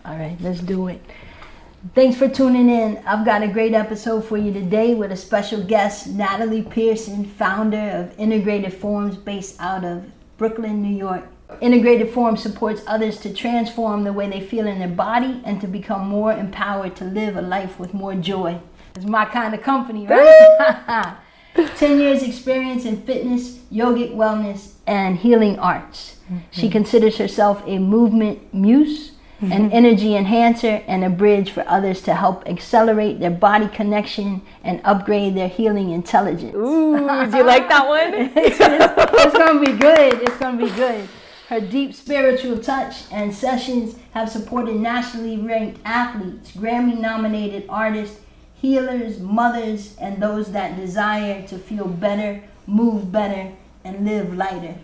All right, let's do it. Thanks for tuning in. I've got a great episode for you today with a special guest, Natalie Pearson, founder of Integrated Forms based out of Brooklyn, New York. Integrated Forms supports others to transform the way they feel in their body and to become more empowered to live a life with more joy. It's my kind of company, right? 10 years experience in fitness, yogic wellness, and healing arts. She considers herself a movement muse, an energy enhancer, and a bridge for others to help accelerate their body connection and upgrade their healing intelligence. Ooh, do you like that one? It's going to be good. It's going to be good. Her deep spiritual touch and sessions have supported nationally ranked athletes, Grammy-nominated artists, healers, mothers, and those that desire to feel better, move better, and live lighter.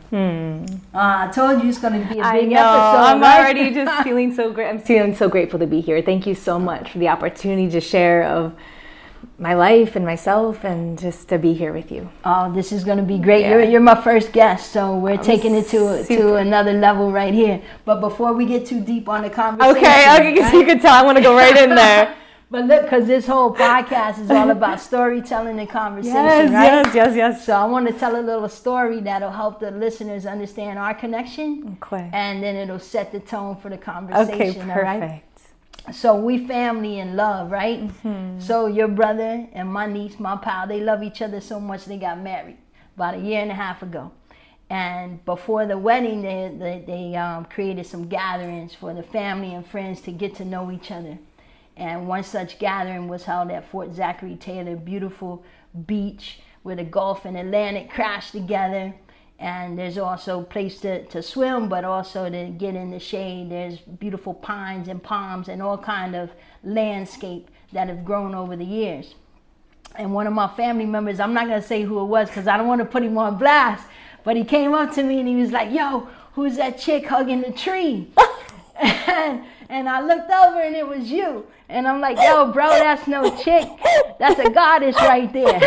I told you it's going to be a big episode. I'm right? already just feeling so great. I'm feeling so grateful to be here. Thank you so much for the opportunity to share of my life and myself and just to be here with you. Oh, this is going to be great. Yeah. You're my first guest, so we're taking it to another level right here. But before we get too deep on the conversation. Okay, because you can tell I want to go right in there. But look, because this whole podcast is all about storytelling and conversation, right? Yes. So I want to tell a little story that'll help the listeners understand our connection. Okay. And then it'll set the tone for the conversation. Okay, all right? perfect. So we family and love, right? So your brother and my niece, my pal, they love each other so much they got married about 1.5 years ago. And before the wedding, they created some gatherings for the family and friends to get to know each other. And one such gathering was held at Fort Zachary Taylor, beautiful beach where the Gulf and Atlantic crash together. And there's also a place to swim, but also to get in the shade. There's beautiful pines and palms and all kind of landscape that have grown over the years. And one of my family members, I'm not going to say who it was because I don't want to put him on blast, but he came up to me and he was like, yo, who's that chick hugging the tree? And I looked over and it was you. And I'm like, yo, bro, that's no chick. That's a goddess right there.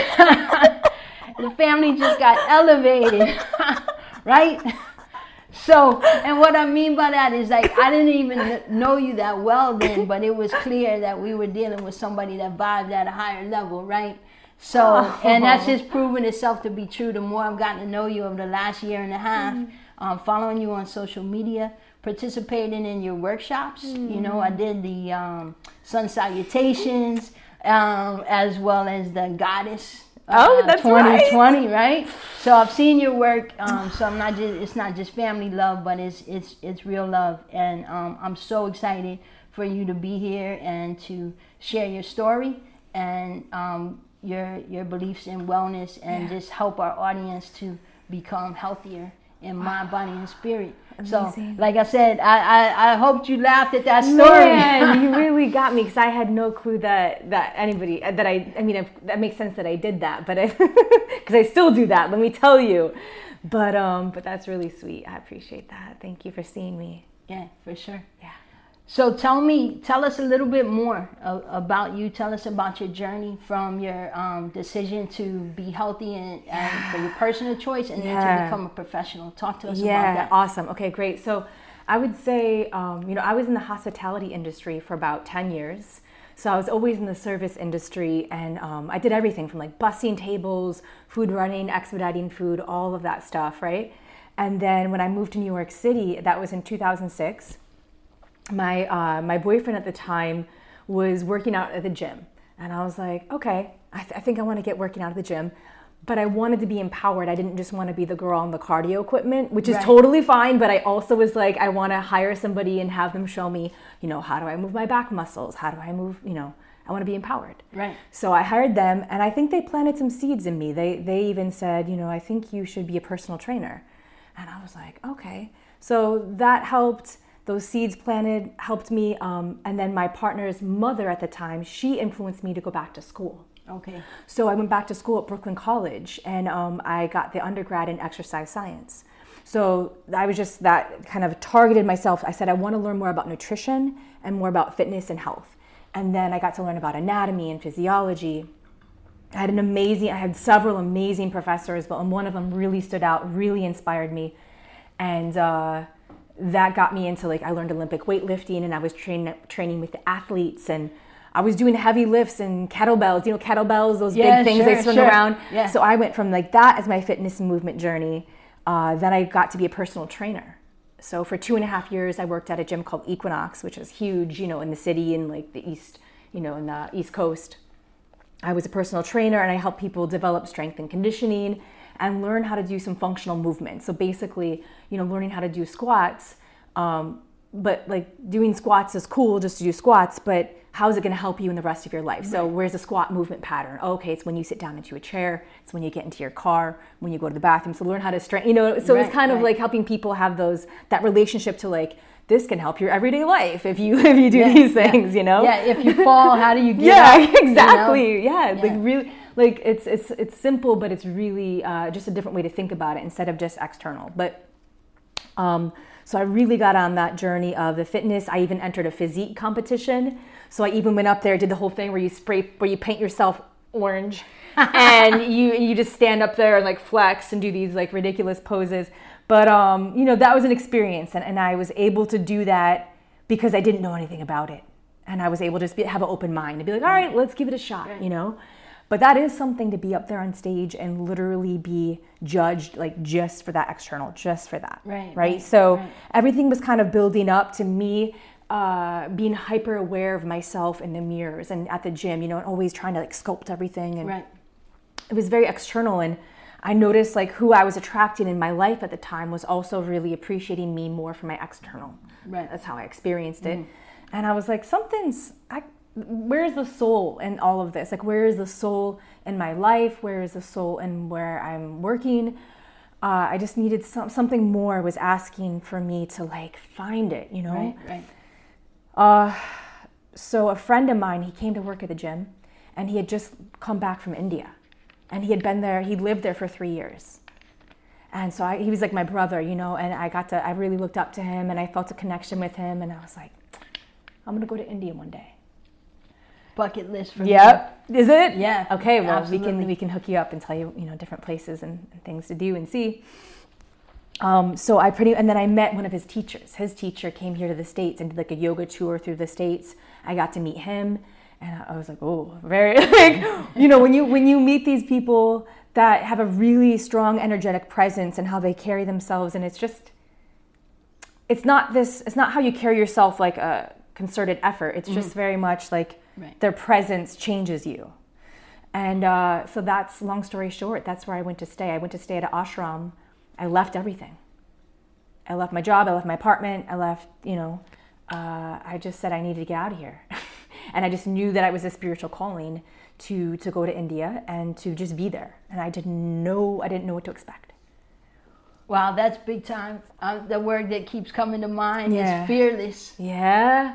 The family just got elevated, right? So, and what I mean by that is like, I didn't even know you that well then, but it was clear that we were dealing with somebody that vibed at a higher level, right? So, and that's just proven itself to be true. The more I've gotten to know you over the last 1.5 years, following you on social media, participating in your workshops. You know, I did the sun salutations, as well as the goddess. That's 2020, right? So I've seen your work. So I'm not just, it's not just family love, but it's real love. And I'm so excited for you to be here and to share your story and your beliefs in wellness and just help our audience to become healthier in mind, body, and spirit. Amazing. So, like I said, I hoped you laughed at that story. Man, you really got me because I had no clue that anybody I mean that makes sense that I did that, but because I still do that. Let me tell you, but that's really sweet. I appreciate that. Thank you for seeing me. Yeah, for sure. Yeah. So tell us a little bit more about you. Tell us about your journey from your decision to be healthy and for your personal choice and then to become a professional. Talk to us about that. Yeah, awesome. Okay, great. So I would say, I was in the hospitality industry for about 10 years. So I was always in the service industry and I did everything from like bussing tables, food running, expediting food, all of that stuff, right? And then when I moved to New York City, that was in 2006. My boyfriend at the time was working out at the gym. And I was like, okay, I think I want to get working out at the gym. But I wanted to be empowered. I didn't just want to be the girl on the cardio equipment, which is totally fine. But I also was like, I want to hire somebody and have them show me, how do I move my back muscles? How do I move, I want to be empowered. Right. So I hired them and I think they planted some seeds in me. They even said, I think you should be a personal trainer. And I was like, okay. So that helped. Those seeds planted helped me. And then my partner's mother at the time, she influenced me to go back to school. Okay. So I went back to school at Brooklyn College and I got the undergrad in exercise science. So I was just that kind of targeted myself. I said, I want to learn more about nutrition and more about fitness and health. And then I got to learn about anatomy and physiology. I had several amazing professors, but one of them really stood out, really inspired me. And that got me into like, I learned Olympic weightlifting, and I was training with the athletes, and I was doing heavy lifts and kettlebells, kettlebells, those big things they swing around. Yeah. So I went from like that as my fitness and movement journey. Then I got to be a personal trainer. So for 2.5 years, I worked at a gym called Equinox, which is huge, in the city and like the East, in the East Coast. I was a personal trainer, and I helped people develop strength and conditioning and learn how to do some functional movement. So basically, learning how to do squats, but like doing squats is cool just to do squats, but how is it going to help you in the rest of your life? So where's the squat movement pattern? Okay, it's when you sit down into a chair, it's when you get into your car, when you go to the bathroom. So learn how to strengthen, so it's kind of like helping people have that relationship to like, this can help your everyday life if you do these things, Yeah, if you fall, how do you get up? Exactly. Like really, like it's simple, but it's really just a different way to think about it instead of just external. But so I really got on that journey of the fitness. I even entered a physique competition. So I even went up there, did the whole thing where you paint yourself orange and you just stand up there and like flex and do these like ridiculous poses. But, that was an experience, and I was able to do that because I didn't know anything about it. And I was able to just have an open mind and be like, all right, let's give it a shot, But that is something to be up there on stage and literally be judged like just for that external, just for that. Right? So everything was kind of building up to me being hyper aware of myself in the mirrors and at the gym, and always trying to like sculpt everything. And it was very external, and I noticed like who I was attracting in my life at the time was also really appreciating me more for my external. That's how I experienced it. And I was like, where's the soul in all of this? Like, where is the soul in my life? Where is the soul in where I'm working? I just needed something more was asking for me to like find it, So a friend of mine, he came to work at the gym, and he had just come back from India. And he lived there for 3 years. And so he was like my brother, and I really looked up to him, and I felt a connection with him, and I was like, I'm gonna go to India one day. Bucket list for me. Yep. Is it? Yeah. Okay, well we can hook you up and tell you, different places and things to do and see. So and then I met one of his teachers. His teacher came here to the States and did like a yoga tour through the States. I got to meet him. And I was like, oh, very like, when you meet these people that have a really strong energetic presence and how they carry themselves, and it's not how you carry yourself like a concerted effort. It's just very much like their presence changes you. And so that's, long story short, that's where I went to stay. I went to stay at an ashram. I left everything. I left my job. I left my apartment. I left, I just said I needed to get out of here. And I just knew that it was a spiritual calling to go to India and to just be there. And I didn't know what to expect. Wow, that's big time. The word that keeps coming to mind is fearless. Yeah.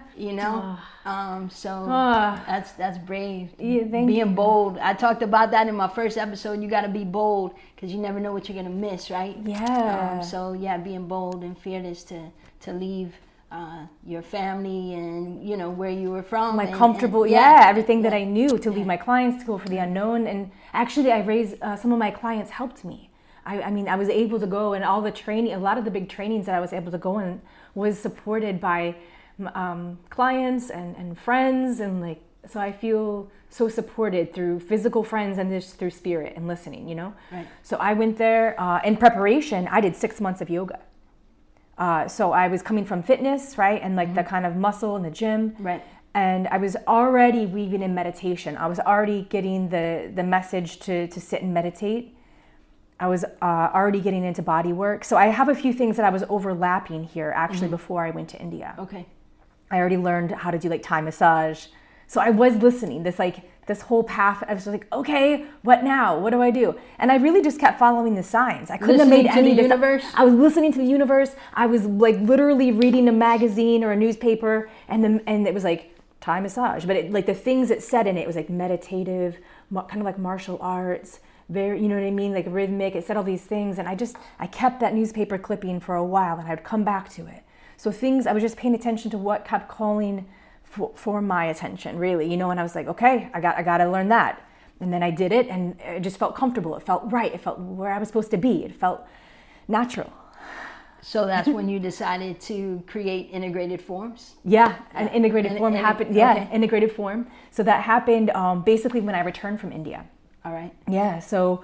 That's brave. Yeah, being bold. I talked about that in my first episode. You got to be bold because you never know what you're going to miss, right? Yeah. Being bold and fearless to leave your family and where you were from, everything that I knew, to leave my clients, to go for the unknown. And actually I raised some of my clients helped me. I was able to go, and all the training, a lot of the big trainings that I was able to go in was supported by clients and friends, and like, so I feel so supported through physical friends and just through spirit and listening, So I went there in preparation. I did 6 months of yoga. So I was coming from fitness, right? And like the kind of muscle in the gym. Right. And I was already weaving in meditation. I was already getting the message to sit and meditate. I was already getting into body work. So I have a few things that I was overlapping here actually before I went to India. Okay. I already learned how to do like Thai massage. So I was listening, this whole path. I was like, okay, what now? What do I do? And I really just kept following the signs. I couldn't have made any of the universe. I was listening to the universe. I was like literally reading a magazine or a newspaper, and it was like Thai massage. But like the things it said in it was like meditative, kind of like martial arts, very, you know what I mean? Like rhythmic. It said all these things. And I kept that newspaper clipping for a while, and I'd come back to it. So I was just paying attention to what kept calling for my attention, really, and I was like, okay, I got to learn that. And then I did it, and it just felt comfortable. It felt right. It felt where I was supposed to be. It felt natural. So that's when you decided to create integrated forms? Yeah, an integrated form happened. Yeah, okay. integrated form. So that happened basically when I returned from India. All right. Yeah, so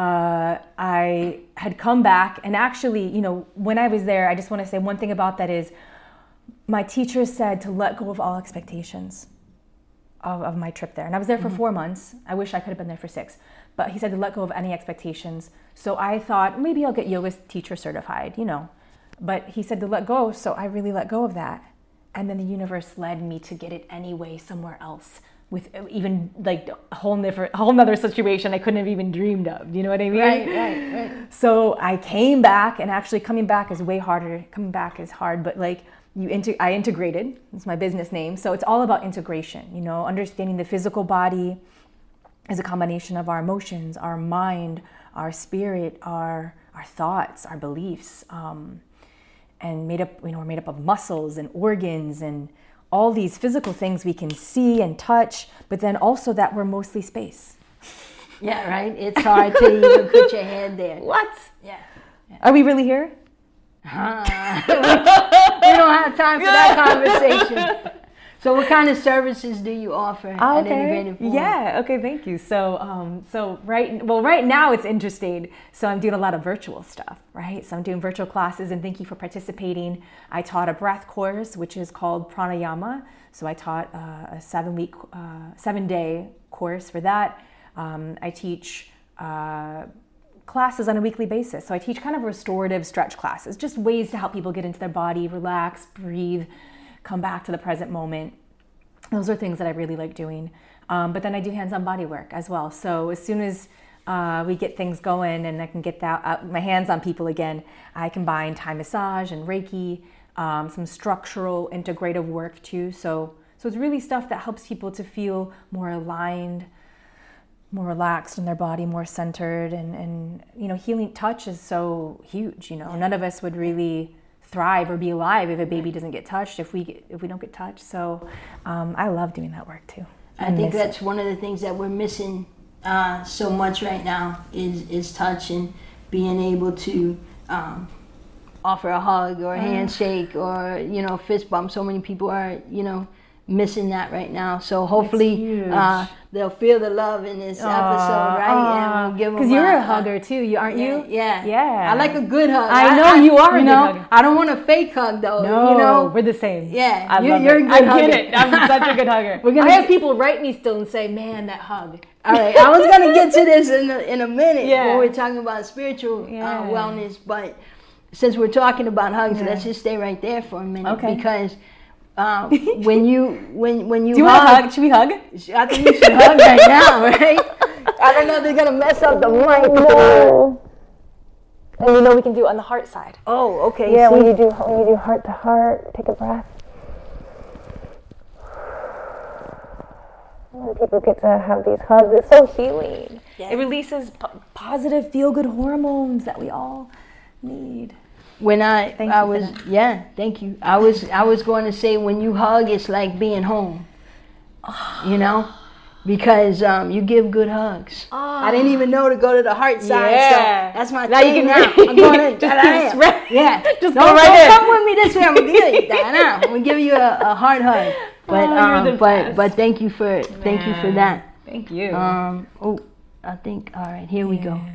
I had come back, and actually, when I was there, I just want to say one thing about that is my teacher said to let go of all expectations of my trip there. And I was there for 4 months. I wish I could have been there for 6. But he said to let go of any expectations. So I thought, maybe I'll get yoga teacher certified, But he said to let go, so I really let go of that. And then the universe led me to get it anyway somewhere else with even like a whole nother situation I couldn't have even dreamed of. You know what I mean? Right. So I came back, and actually coming back is way harder. Coming back is hard, but like I integrated. It's my business name. So it's all about integration, understanding the physical body is a combination of our emotions, our mind, our spirit, our thoughts, our beliefs, and we're made up of muscles and organs and all these physical things we can see and touch, but then also that we're mostly space. Yeah, right? It's hard to even put your head there. What? Yeah. Are we really here? We don't have time for that conversation. So what kind of services do you offer at Integrated Form? Yeah, okay, thank you. So right now it's interesting. So I'm doing a lot of virtual stuff, right? So I'm doing virtual classes, and thank you for participating. I taught a breath course, which is called Pranayama. So I taught a 7-day course for that. I teach classes on a weekly basis. So I teach kind of restorative stretch classes, just ways to help people get into their body, relax, breathe, come back to the present moment. Those are things that I really like doing. But then I do hands-on body work as well. So as soon as we get things going and I can get my hands on people again, I combine Thai massage and Reiki, some structural integrative work too. So it's really stuff that helps people to feel more aligned, more relaxed in their body, more centered, and healing touch is so huge. None of us would really thrive or be alive if a baby doesn't get touched, if we don't get touched. So I love doing that work too. I think that's one of the things that we're missing so much right now is touch, and being able to offer a hug or a handshake or fist bump. So many people are missing that right now. So hopefully they'll feel the love in this episode, right? And we'll give them, because you're a hugger too, aren't you? Yeah. I like a good hug. I know you are a good hugger. I don't want a fake hug though. No, we're the same. Yeah, you're a good hugger. I get it. I'm such a good hugger. I have people write me still and say, "Man, that hug." All right, I was gonna get to this in a minute when we're talking about spiritual wellness, but since we're talking about hugs, let's just stay right there for a minute, because when you do you want to hug? Should we hug? I think we should hug right now, right? I don't know if they're gonna mess up the mic. No. And we can do it on the heart side. Oh, okay. Yeah, when you do heart to heart, take a breath. When people get to have these hugs, it's so healing. Yeah. It releases positive, feel-good hormones that we all need. When thank you. I was going to say, when you hug, it's like being home. Because you give good hugs. I didn't even know to go to the heart side. Yeah. So that's my now thing. I'm going to just just go right in. Come with me this way. I'm gonna give you I'm gonna give you a heart hug. But thank you for that. Thank you. I think all right. Here we go.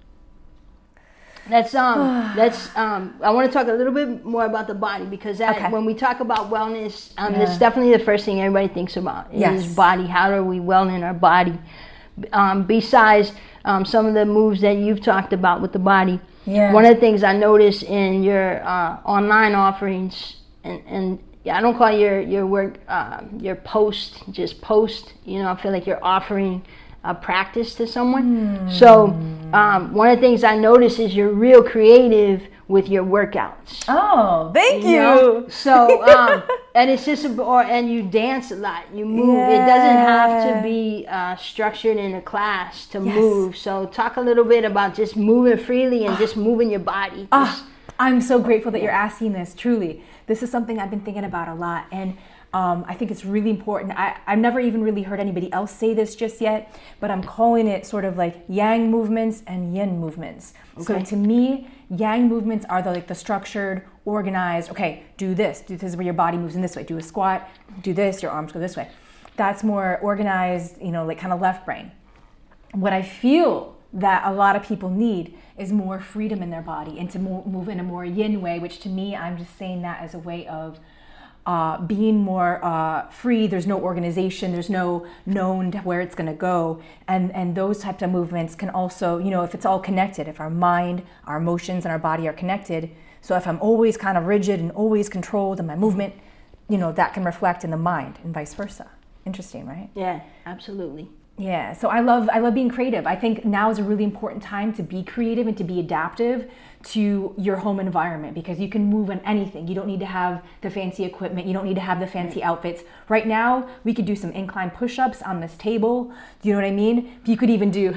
I want to talk a little bit more about the body, because when we talk about wellness, that's definitely the first thing everybody thinks about is body. How are we well in our body? Besides some of the moves that you've talked about with the body, one of the things I noticed in your online offerings, and I don't call your work your post just post. I feel like you're offering a practice to someone. So one of the things I notice is you're real creative with your workouts. Oh, thank you. So and it's just and you dance a lot, you move. It doesn't have to be structured in a class to move. So talk a little bit about just moving freely and just moving your body. I'm so grateful that you're asking this. Truly, this is something I've been thinking about a lot, and I think it's really important. I've never even really heard anybody else say this just yet, but I'm calling it sort of like yang movements and yin movements. Okay. So to me, Yang movements are the structured, organized, okay, do this is where your body moves in this way. Do a squat, do this, your arms go this way. That's more organized, like kind of left brain. What I feel that a lot of people need is more freedom in their body and to move in a more yin way, which to me, I'm just saying that as a way of being more free. There's no organization, there's no known to where it's going to go, and those types of movements can also, if it's all connected, if our mind, our emotions, and our body are connected. So if I'm always kind of rigid and always controlled in my movement, that can reflect in the mind and vice versa. Interesting, right? Yeah, absolutely. Yeah, so I love being creative. I think now is a really important time to be creative and to be adaptive to your home environment, because you can move on anything. You don't need to have the fancy equipment. You don't need to have the fancy outfits. Right now, we could do some incline push-ups on this table. Do you know what I mean? You could even do...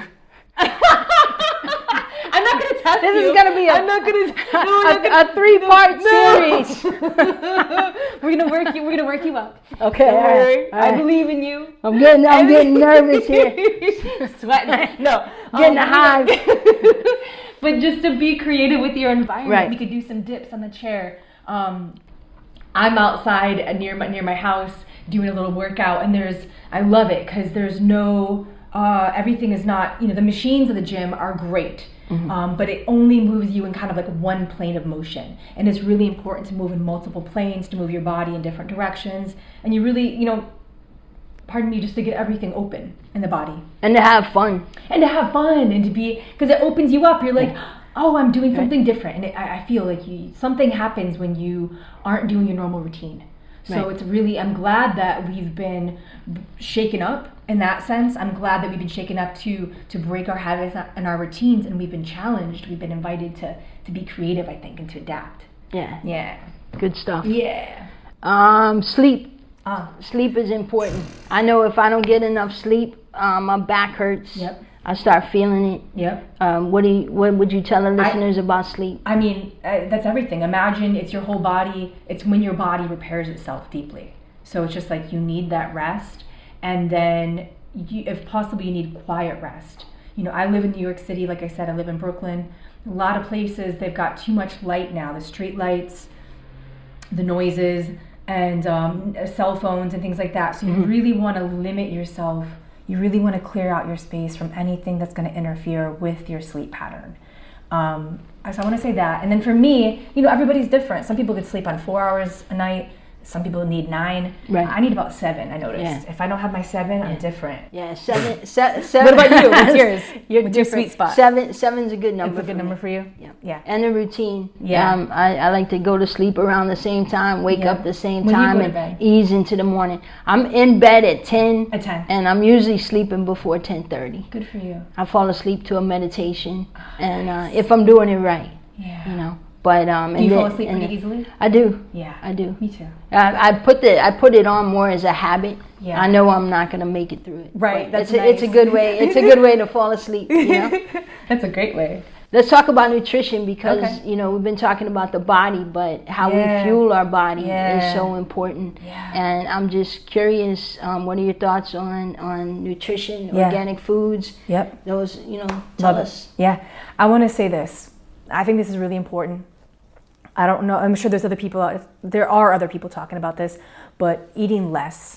I'm not going to test this you. This is going to be a 3-part series. We're going to work you up. Okay. Don't worry. All right. I believe in you. I'm getting nervous here. Sweating. No. Getting a hive. But just to be creative with your environment, right. We could do some dips on the chair. I'm outside near my house doing a little workout, and I love it because there's no everything is not, the machines of the gym are great. Mm-hmm. But it only moves you in kind of like one plane of motion. And it's really important to move in multiple planes, to move your body in different directions. And you really, just to get everything open in the body. And to have fun. And to be, because it opens you up. You're like, oh, I'm doing something different. And I feel like something happens when you aren't doing your normal routine. So it's really, I'm glad that we've been shaken up in that sense. I'm glad that we've been shaken up to break our habits and our routines, and we've been challenged. We've been invited to be creative, I think, and to adapt. Yeah. Yeah. Good stuff. Yeah. Sleep. Sleep is important. I know if I don't get enough sleep, my back hurts. Yep. I start feeling it. Yep. What would you tell the listeners about sleep? I mean, that's everything. Imagine it's your whole body. It's when your body repairs itself deeply. So it's just like you need that rest, and then if possible, you need quiet rest. I live in New York City. Like I said, I live in Brooklyn. A lot of places, they've got too much light now. The street lights, the noises, and cell phones and things like that. So you really want to limit yourself. You really want to clear out your space from anything that's going to interfere with your sleep pattern. So I want to say that. And then for me, everybody's different. Some people could sleep on 4 hours a night. Some people need 9. Right. I need about 7, I noticed. Yeah. If I don't have my 7, I'm different. Yeah, 7. What about you? What's yours? What's your sweet spot? 7's a good number. It's a good number for you? Yeah. And a routine. Yeah. I like to go to sleep around the same time, wake up the same time, and ease into the morning. I'm in bed at 10. At 10. And I'm usually sleeping before 10:30. Good for you. I fall asleep to a meditation, and if I'm doing it right. Yeah. But do you fall asleep pretty easily? I do. Yeah, I do. Me too. I put it on more as a habit. Yeah. I know I'm not gonna make it through it. Right. That's nice. It's a good way. It's a good way to fall asleep. That's a great way. Let's talk about nutrition because we've been talking about the body, but how we fuel our body is so important. Yeah. And I'm just curious. What are your thoughts on nutrition, organic foods? Yep. Those tell us. Yeah. I want to say this. I think this is really important. I don't know. I'm sure there are other people talking about this, but eating less.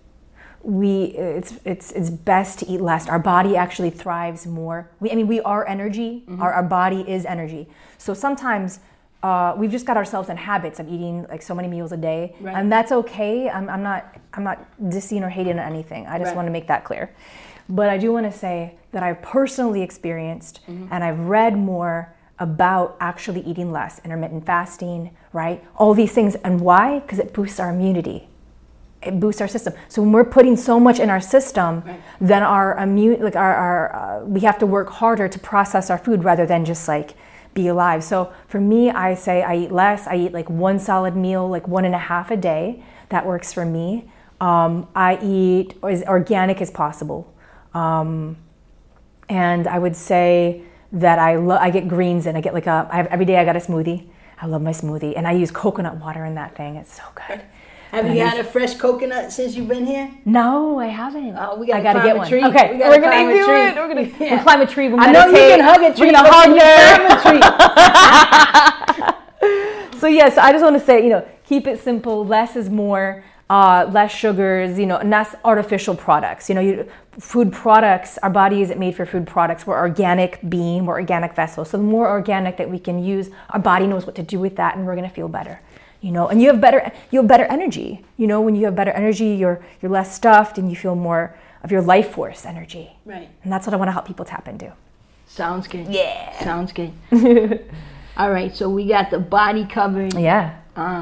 It's best to eat less. Our body actually thrives more. We are energy. Mm-hmm. Our body is energy. So sometimes we've just got ourselves in habits of eating like so many meals a day, and that's okay. I'm not dissing or hating on anything. I just want to make that clear. But I do want to say that I've personally experienced, and I've read more about actually eating less, intermittent fasting, right? All these things. And why? Because it boosts our immunity. It boosts our system. So when we're putting so much in our system, then our we have to work harder to process our food rather than just like be alive. So for me, I say I eat less. I eat like one solid meal, like 1.5 a day. That works for me. I eat as organic as possible. And I would say that I get greens in. I get every day I got a smoothie. I love my smoothie. And I use coconut water in that thing. It's so good. Have you had a fresh coconut since you've been here? No, I haven't. Oh, we got to get one. Tree. Okay, we're gonna do it. We're gonna we'll climb a tree. We'll I know you can hug a tree. We're gonna hug a tree. So yes, I just want to say, keep it simple. Less is more. Less sugars, and less artificial products. Food products, our body isn't made for food products. We're organic being, we're organic vessels. So the more organic that we can use, our body knows what to do with that, and we're going to feel better. And you have better energy. When you have better energy, you're less stuffed, and you feel more of your life force energy. Right. And that's what I want to help people tap into. Sounds good. Yeah. Sounds good. All right, so we got the body covered. Yeah.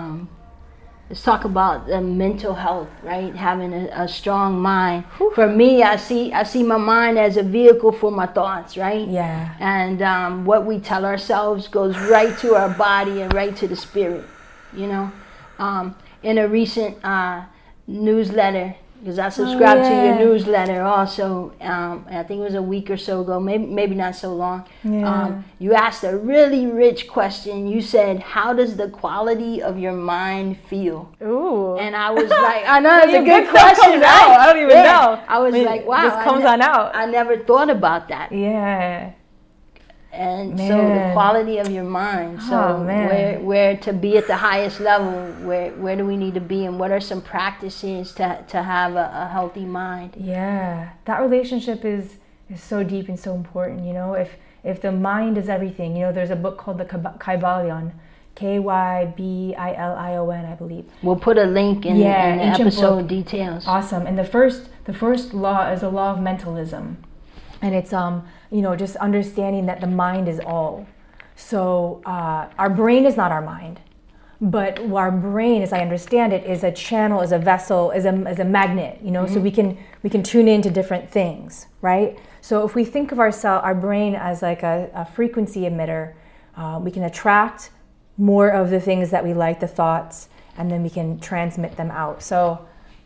Let's talk about the mental health, right? Having a strong mind. For me, I see my mind as a vehicle for my thoughts, right? Yeah. And what we tell ourselves goes right to our body and right to the spirit, In a recent newsletter, because I subscribe to your newsletter also, I think it was a week or so ago, maybe not so long. Yeah. You asked a really rich question. You said, how does the quality of your mind feel? Ooh. And I was like, I know, it's a good stuff question, comes right? out. I don't even know. I was like, wow. This comes on out. I never thought about that. Yeah. And so the quality of your mind. So where to be at the highest level, where do we need to be, and what are some practices to have a healthy mind? Yeah, that relationship is so deep and so important. If the mind is everything, there's a book called the Kybalion, Kybalion, I believe. We'll put a link in the episode book. details. Awesome. And the first law is a law of mentalism. And it's just understanding that the mind is all. So our brain is not our mind, but our brain, as I understand it, is a channel, is a vessel, is a magnet. So we can tune into different things, right? So if we think of our brain as like a frequency emitter, we can attract more of the things that we like, the thoughts, and then we can transmit them out. So,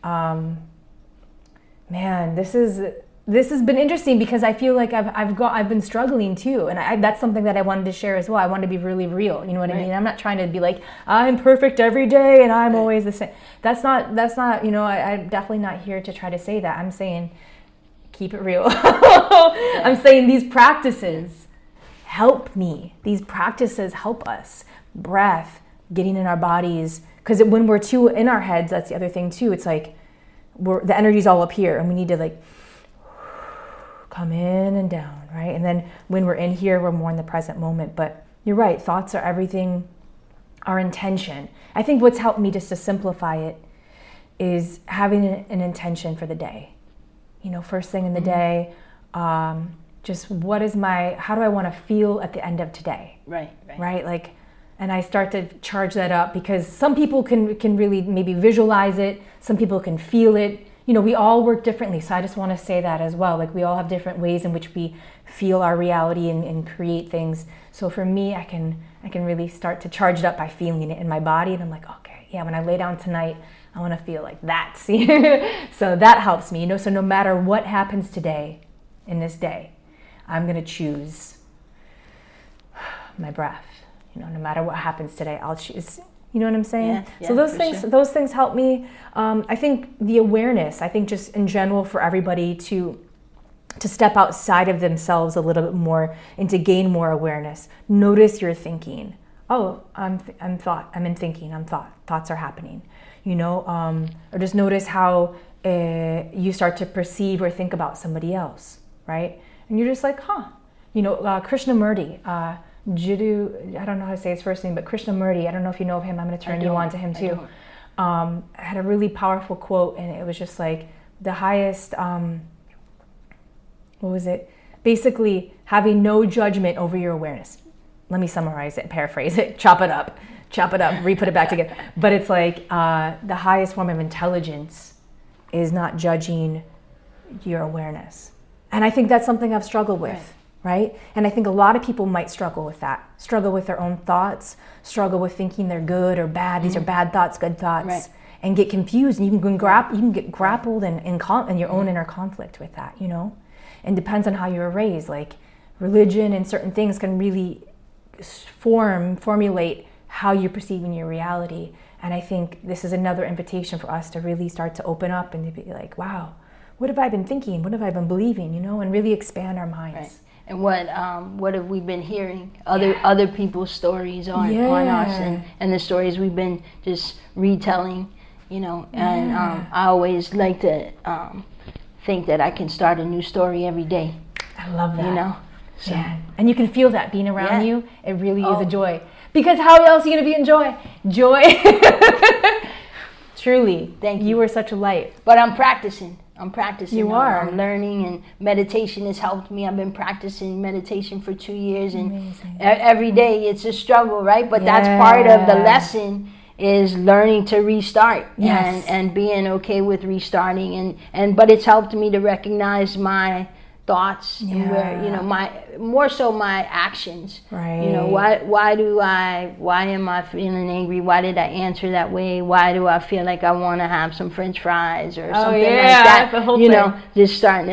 This has been interesting because I feel like I've been struggling too, and that's something that I wanted to share as well. I wanted to be really real. You know what I mean? I'm not trying to be like I'm perfect every day and I'm always the same. That's not. I'm definitely not here to try to say that. I'm saying keep it real. I'm saying these practices help me. These practices help us. Breath, getting in our bodies, because when we're too in our heads, that's the other thing too. It's like the energy's all up here, and we need to like come in and down, right? And then when we're in here, we're more in the present moment. But you're right, thoughts are everything, our intention. I think what's helped me, just to simplify it, is having an intention for the day. First thing in the day, just how do I want to feel at the end of today? Right? Like, and I start to charge that up, because some people can really maybe visualize it, some people can feel it. We all work differently, so I just want to say that as well. Like, we all have different ways in which we feel our reality and create things. So for me, I can really start to charge it up by feeling it in my body, and I'm like, okay, yeah, when I lay down tonight, I want to feel like that. See, so that helps me. So no matter what happens today, in this day, I'm gonna choose my breath. No matter what happens today, I'll choose. You know what I'm saying? Yeah, so those things help me. I think the awareness, just in general for everybody to step outside of themselves a little bit more and to gain more awareness. Notice your thinking. Oh, I'm in thinking, thoughts are happening. Or just notice how you start to perceive or think about somebody else, right? And you're just like, Krishnamurti, Jiddu, I don't know how to say his first name, but Krishnamurti, I don't know if you know of him. I'm going to turn you on to him too. Had a really powerful quote, and it was just like the highest, what was it? Basically, having no judgment over your awareness. Let me summarize it, paraphrase it, chop it up, re-put it back together. But it's like the highest form of intelligence is not judging your awareness. And I think that's something I've struggled with. Right? And I think a lot of people might struggle with that, struggle with their own thoughts, struggle with thinking they're good or bad. These are bad thoughts, good thoughts, and get confused. And you can get grappled in your own inner conflict with that, And depends on how you were raised. Like religion and certain things can really formulate how you're perceiving your reality. And I think this is another invitation for us to really start to open up and to be like, wow, what have I been thinking? What have I been believing? And really expand our minds. Right. And what have we been hearing? Other people's stories on us, and the stories we've been just retelling, And I always like to think that I can start a new story every day. I love that. So. Yeah. And you can feel that being around you. It really is a joy. Because how else are you going to be in joy? Joy. Truly. Thank you. You are such a light. But I'm practicing. You are. I'm learning, and meditation has helped me. I've been practicing meditation for 2 years, and every day it's a struggle, right? But that's part of the lesson, is learning to restart and being okay with restarting. But it's helped me to recognize my thoughts and where, my actions. Right. Why am I feeling angry? Why did I answer that way? Why do I feel like I want to have some French fries or something like that? The whole thing. Just starting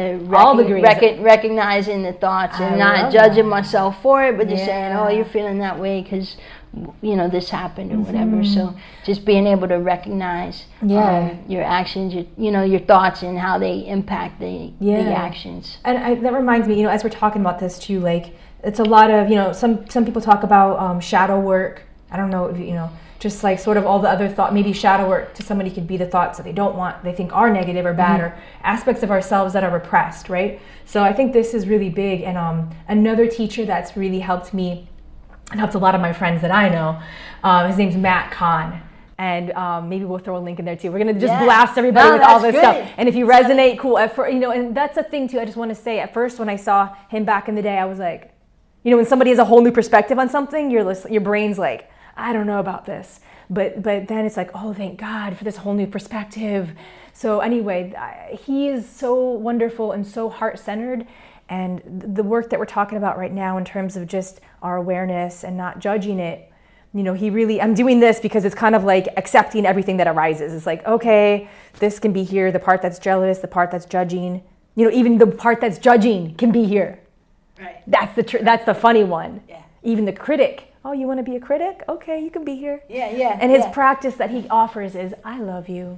to recognizing the thoughts and not judging myself for it, but just saying, oh, you're feeling that way because this happened or whatever. So just being able to recognize your actions, your thoughts, and how they impact the actions. And that reminds me, as we're talking about this too, like it's a lot of, some people talk about shadow work. I don't know if just like sort of all the other thought, maybe shadow work to somebody could be the thoughts that they think are negative or bad, or aspects of ourselves that are repressed, right? So I think this is really big. And another teacher that's really helped me and helped a lot of my friends that I know, his name's Matt Kahn. And maybe we'll throw a link in there too. We're gonna just blast everybody with all this stuff. And if you resonate, cool. And that's a thing too. I just want to say, at first when I saw him back in the day, I was like, when somebody has a whole new perspective on something, your brain's like, I don't know about this. But then it's like, oh, thank God for this whole new perspective. So anyway, he is so wonderful and so heart-centered. And the work that we're talking about right now in terms of just our awareness and not judging it, I'm doing this because it's kind of like accepting everything that arises. It's like, okay, this can be here, the part that's jealous, the part that's judging, even the part that's judging can be here. Right. That's the funny one. Yeah. Even the critic. Oh, you want to be a critic? Okay, you can be here. Yeah. And his practice that he offers is, I love you.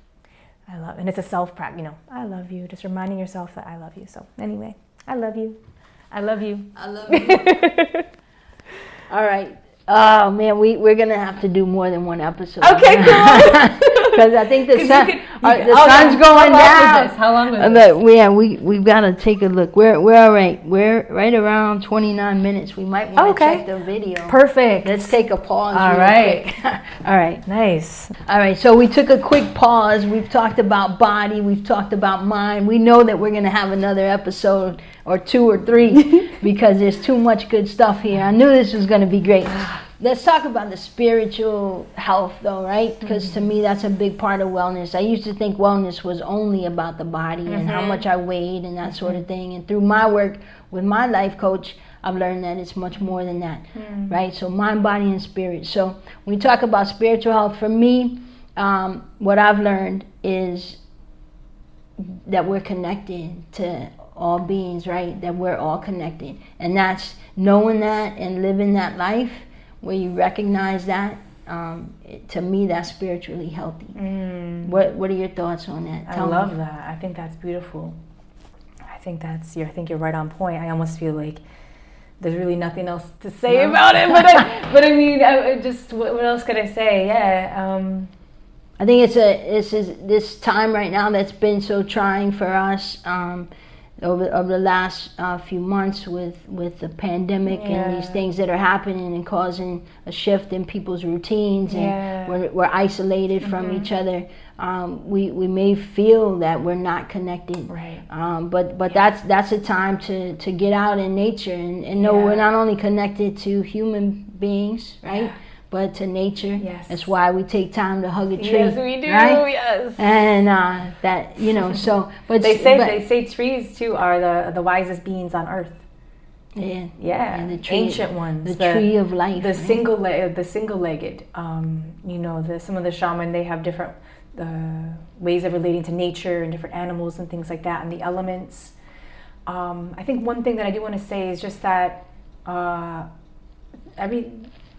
And it's a self-practice, I love you. Just reminding yourself that I love you. So anyway, I love you. I love you. I love you. All right. Oh man, we're gonna have to do more than one episode. Okay, cool. Because I think the sun's going down. How long was this? We've got to take a look. We're all right. We're right around 29 minutes. We might want to check the video. Perfect. Let's take a pause. All right. All right. Nice. All right. So we took a quick pause. We've talked about body. We've talked about mind. We know that we're gonna have another episode or 2 or 3 because there's too much good stuff here. I knew this was gonna be great. Let's talk about the spiritual health though, right? Because to me that's a big part of wellness. I used to think wellness was only about the body and how much I weighed and that sort of thing. And through my work with my life coach, I've learned that it's much more than that, right? So mind, body, and spirit. So when we talk about spiritual health, for me, what I've learned is that we're connected to all beings, right? That we're all connected. And that's knowing that and living that life where you recognize that, to me, that's spiritually healthy. What are your thoughts on that? I love that. I think that's beautiful. I think you're right on point. I almost feel like there's really nothing else to say about it. But I mean, what else could I say? Yeah. I think it's this time right now that's been so trying for us. Over the last few months with the pandemic and these things that are happening and causing a shift in people's routines, and we're isolated from each other. We may feel that we're not connected, right? But that's a time to get out in nature and know we're not only connected to human beings, right? But to nature. Yes. That's why we take time to hug a tree. Yes, we do. Right? Yes. And that so. But they say trees too are the wisest beings on earth. Yeah. And the ancient ones. The tree of life. The single-legged. Some of the shaman, they have different ways of relating to nature and different animals and things like that, and the elements. I think one thing that I do want to say is just that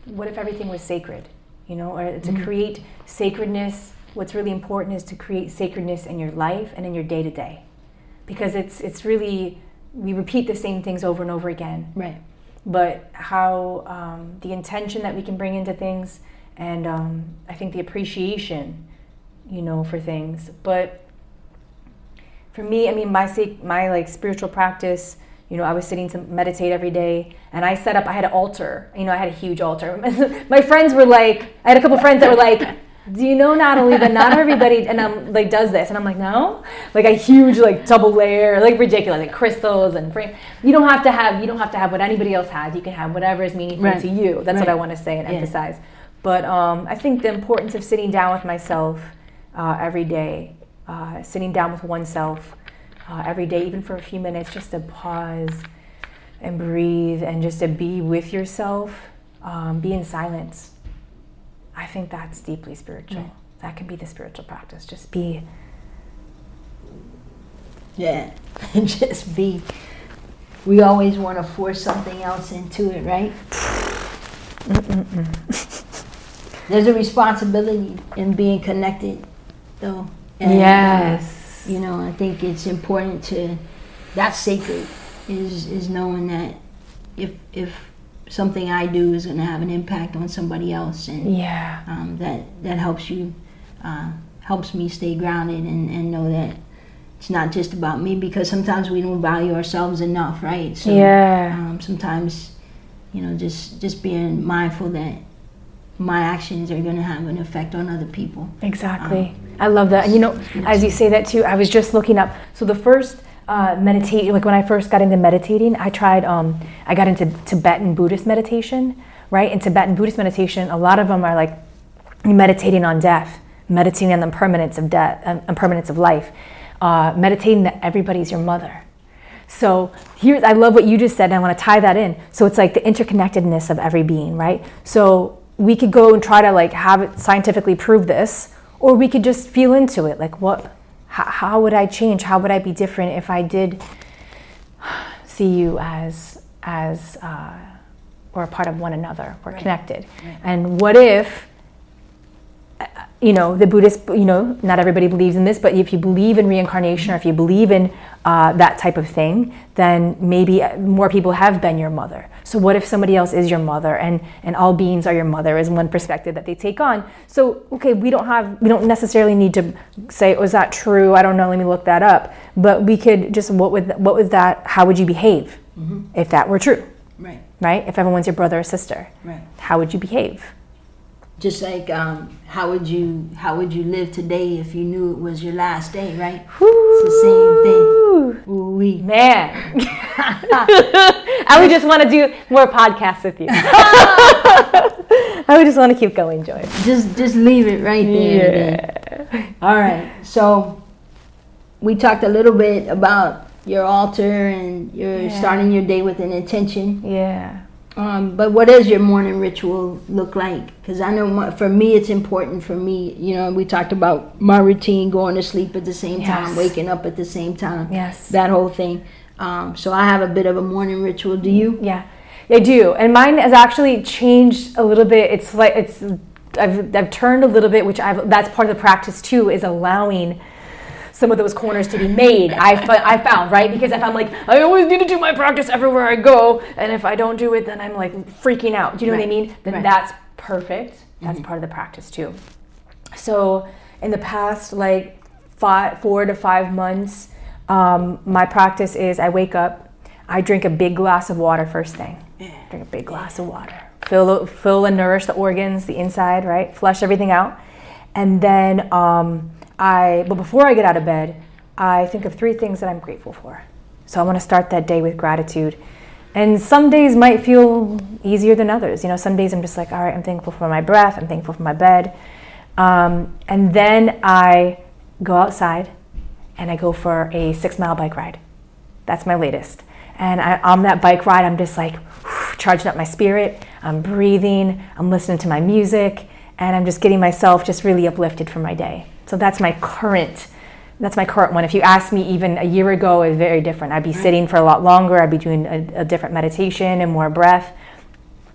what if everything was sacred? You know, or to create sacredness, what's really important is to create sacredness in your life and in your day-to-day. Because it's really, we repeat the same things over and over again. Right. But how the intention that we can bring into things, and I think the appreciation, you know, for things. But for me, I mean, my like spiritual practice, you know, I was sitting to meditate every day, and I had an altar. You know, I had a huge altar. My friends were like, I had a couple friends that were like, do you know, Natalie, that not everybody and I'm like does this? And I'm like, no, like a huge like double layer, like ridiculous, like crystals and frame. You don't have to have what anybody else has. You can have whatever is meaningful to you. That's what I want to say and emphasize. But I think the importance of sitting down with myself every day, sitting down with oneself every day, even for a few minutes, just to pause and breathe and just to be with yourself, be in silence. I think that's deeply spiritual. That can be the spiritual practice. Just be. Yeah, just be. We always want to force something else into it, right? There's a responsibility in being connected, though. And, yes. You know, I think it's important to. That's sacred. Is knowing that if something I do is going to have an impact on somebody else, and that helps you, helps me stay grounded and know that it's not just about me, because sometimes we don't value ourselves enough, right? So sometimes, you know, just being mindful that my actions are going to have an effect on other people. Exactly. I love that. And you know, as you say that too, I was just looking up. So the first meditate, like when I first got into meditating, I got into Tibetan Buddhist meditation, right? In Tibetan Buddhist meditation, a lot of them are like meditating on death, meditating on the impermanence of death, impermanence of life, meditating that everybody's your mother. So I love what you just said, and I want to tie that in. So it's like the interconnectedness of every being, right? So we could go and try to like have it scientifically prove this, or we could just feel into it, like how would I change? How would I be different if I did see you as we're a part of one another, we're connected. Right. And what if, you know, the Buddhist, you know, not everybody believes in this, but if you believe in reincarnation, or if you believe in that type of thing, then maybe more people have been your mother. So what if somebody else is your mother, and all beings are your mother, is one perspective that they take on. So, okay, we don't necessarily need to say, oh, is that true? I don't know, let me look that up. But we could just, what would that, how would you behave if that were true? Right? If everyone's your brother or sister, how would you behave? Just like how would you live today if you knew it was your last day, right? Woo. It's the same thing. Ooh-wee. Man. I would just want to do more podcasts with you. I would just want to keep going, Joy. Just leave it right there. Yeah. All right. So we talked a little bit about your altar, and you're starting your day with an intention. Yeah. But what does your morning ritual look like? Because I know for me, it's important for me. You know, we talked about my routine, going to sleep at the same time, waking up at the same time. Yes. That whole thing. So I have a bit of a morning ritual. Do you? Yeah, I do. And mine has actually changed a little bit. It's like I've turned a little bit, that's part of the practice too, is allowing some of those corners to be made. I found, right? Because if I'm like, I always need to do my practice everywhere I go, and if I don't do it, then I'm like freaking out. Do you know what I mean? Then that's perfect. That's part of the practice too. So in the past, like 4 to 5 months, my practice is I wake up, I drink a big glass of water first thing. Drink a big glass of water. Fill and nourish the organs, the inside, right? Flush everything out. And then but before I get out of bed, I think of 3 things that I'm grateful for. So I want to start that day with gratitude. And some days might feel easier than others. You know, some days I'm just like, all right, I'm thankful for my breath. I'm thankful for my bed. And then I go outside and I go for a 6-mile bike ride. That's my latest. And on that bike ride, I'm just like charging up my spirit. I'm breathing. I'm listening to my music. And I'm just getting myself just really uplifted for my day. So that's my current one. If you asked me even a year ago, it's very different. I'd be sitting for a lot longer. I'd be doing a different meditation and more breath.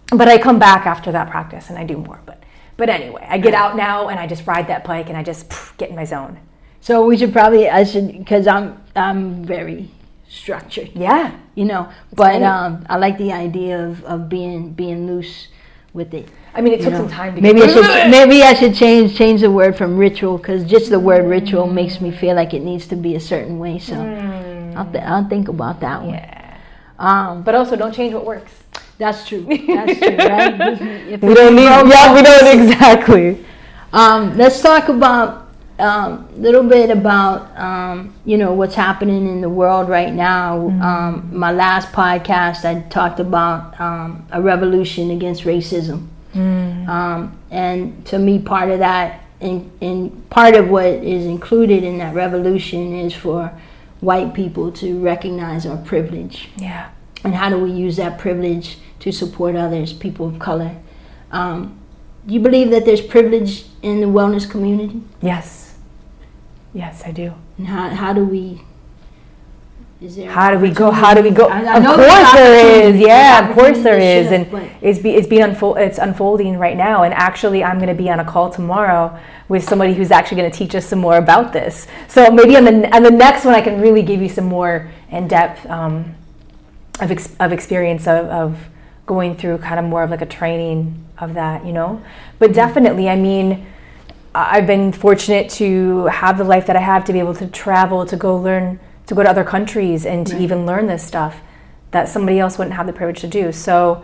But I come back after that practice and I do more. But anyway, I get out now and I just ride that bike and I just get in my zone. So because I'm very structured. Yeah. But I like the idea of being loose with it. I mean, it took some time to maybe I should change the word from ritual, because just the word ritual makes me feel like it needs to be a certain way. So I'll think about that one. Yeah. But also, don't change what works. That's true. Right? We don't exactly. Let's talk about a little bit about what's happening in the world right now. My last podcast, I talked about a revolution against racism. And to me, part of that, and part of what is included in that revolution, is for white people to recognize our privilege. Yeah. And how do we use that privilege to support others, people of color? Do you believe that there's privilege in the wellness community? Yes, I do. And how do we? How do we go? Of course there is. Yeah, of course there is, and it's unfolding right now. And actually, I'm going to be on a call tomorrow with somebody who's actually going to teach us some more about this. So maybe on the next one, I can really give you some more in depth of experience of going through kind of more of like a training of that, But definitely, I mean, I've been fortunate to have the life that I have, to be able to travel, to go to other countries and to even learn this stuff that somebody else wouldn't have the privilege to do. So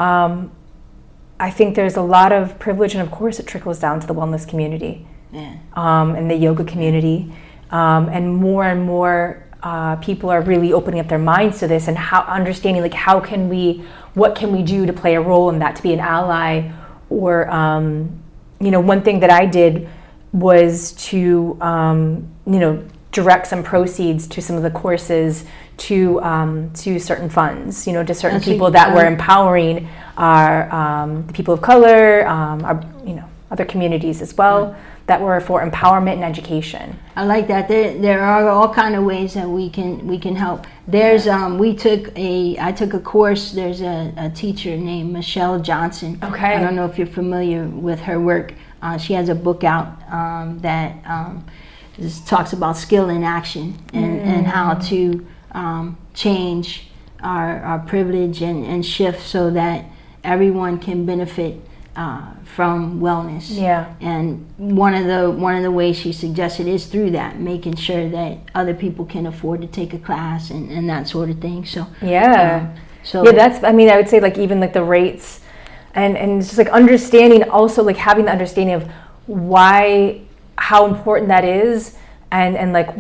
I think there's a lot of privilege, and of course it trickles down to the wellness community and the yoga community. And more people are really opening up their minds to this, and understanding like what can we do to play a role in that, to be an ally. Or one thing that I did was to direct some proceeds to some of the courses to certain funds, to certain people that were empowering our the people of color, our other communities as well, that were for empowerment and education. I like that. There are all kind of ways that we can help. There's I took a course. There's a teacher named Michelle Johnson. Okay. I don't know if you're familiar with her work. She has a book out that talks about skill in action and how to change our privilege and shift so that everyone can benefit from wellness. Yeah. And one of the ways she suggested is through that, making sure that other people can afford to take a class and that sort of thing. So that's, I mean, I would say like even like the rates and just like understanding, also like having the understanding of how important that is, and like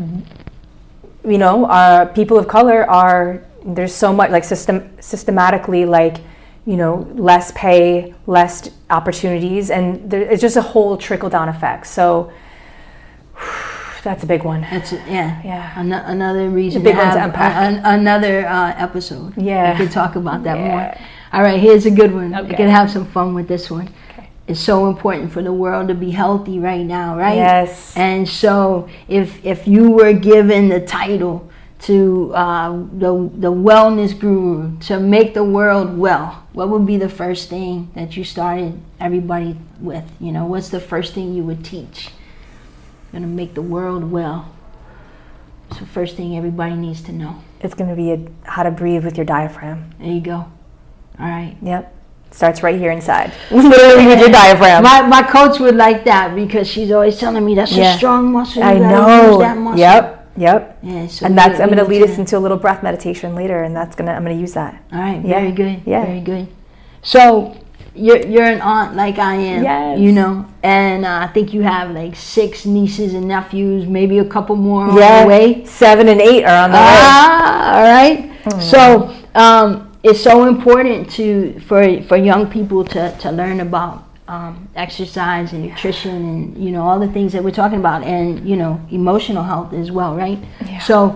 people of color there's so much like systematically like less pay, less opportunities, and it's just a whole trickle-down effect. So that's a big one. That's it. Yeah. Another reason. A big one to unpack. Another episode. Yeah. We could talk about that more. All right. Here's a good one. Okay. We can have some fun with this one. Okay. It's so important for the world to be healthy right now, right? Yes. And so, if you were given the title to the wellness guru, to make the world well, what would be the first thing that you started everybody with? What's the first thing you would teach? Gonna make the world well. It's the first thing everybody needs to know. It's gonna be how to breathe with your diaphragm. There you go. All right. Yep. Starts right here inside. Literally with your diaphragm. My coach would like that, because she's always telling me that's a strong muscle. I know. Use that muscle. Yep. Yeah, so and I'm going to lead us into a little breath meditation later, and I'm going to use that. All right. Very good. Yeah. Very good. So you're an aunt like I am. Yes. And I think you have like 6 nieces and nephews, maybe a couple more on the way. 7 and 8 are on the way. All right. So it's so important for young people to learn about exercise and nutrition and all the things that we're talking about, and emotional health as well, right? Yeah. So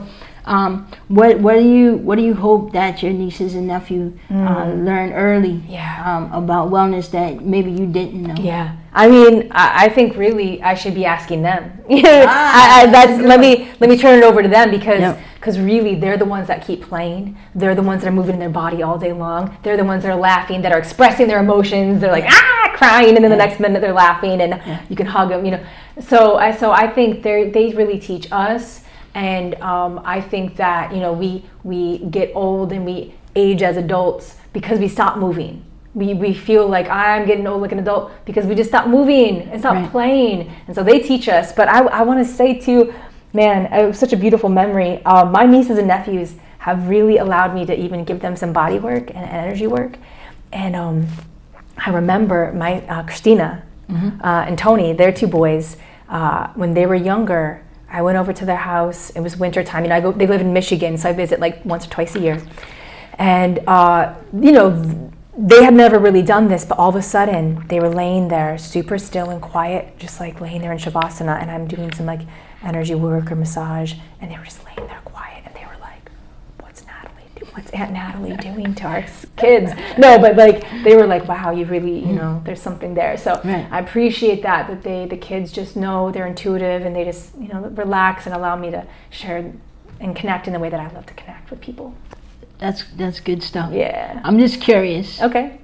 What do you hope that your nieces and nephew learn early about wellness that maybe you didn't know? Yeah, I mean, I think really I should be asking them. Let me turn it over to them because really they're the ones that keep playing. They're the ones that are moving their body all day long. They're the ones that are laughing, that are expressing their emotions. They're like crying, and then the next minute they're laughing, and you can hug them. So I think they really teach us. And I think that we get old and we age as adults because we stop moving. We feel like I'm getting old like an adult because we just stop moving and stop playing. And so they teach us. But I want to say too, man, it was such a beautiful memory. My nieces and nephews have really allowed me to even give them some body work and energy work. And I remember my Christina and Tony, their two boys, when they were younger, I went over to their house. It was winter time. They live in Michigan, so I visit like once or twice a year. And they had never really done this, but all of a sudden they were laying there super still and quiet, just like laying there in Shavasana, and I'm doing some like energy work or massage, and they were just laying there quiet, and they were like, what's Aunt Natalie doing to our kids? No, but like they were like, wow, you really, there's something there. So I appreciate that the kids just know, they're intuitive, and they just relax and allow me to share and connect in the way that I love to connect with people. That's good stuff. Yeah. I'm just curious. Okay.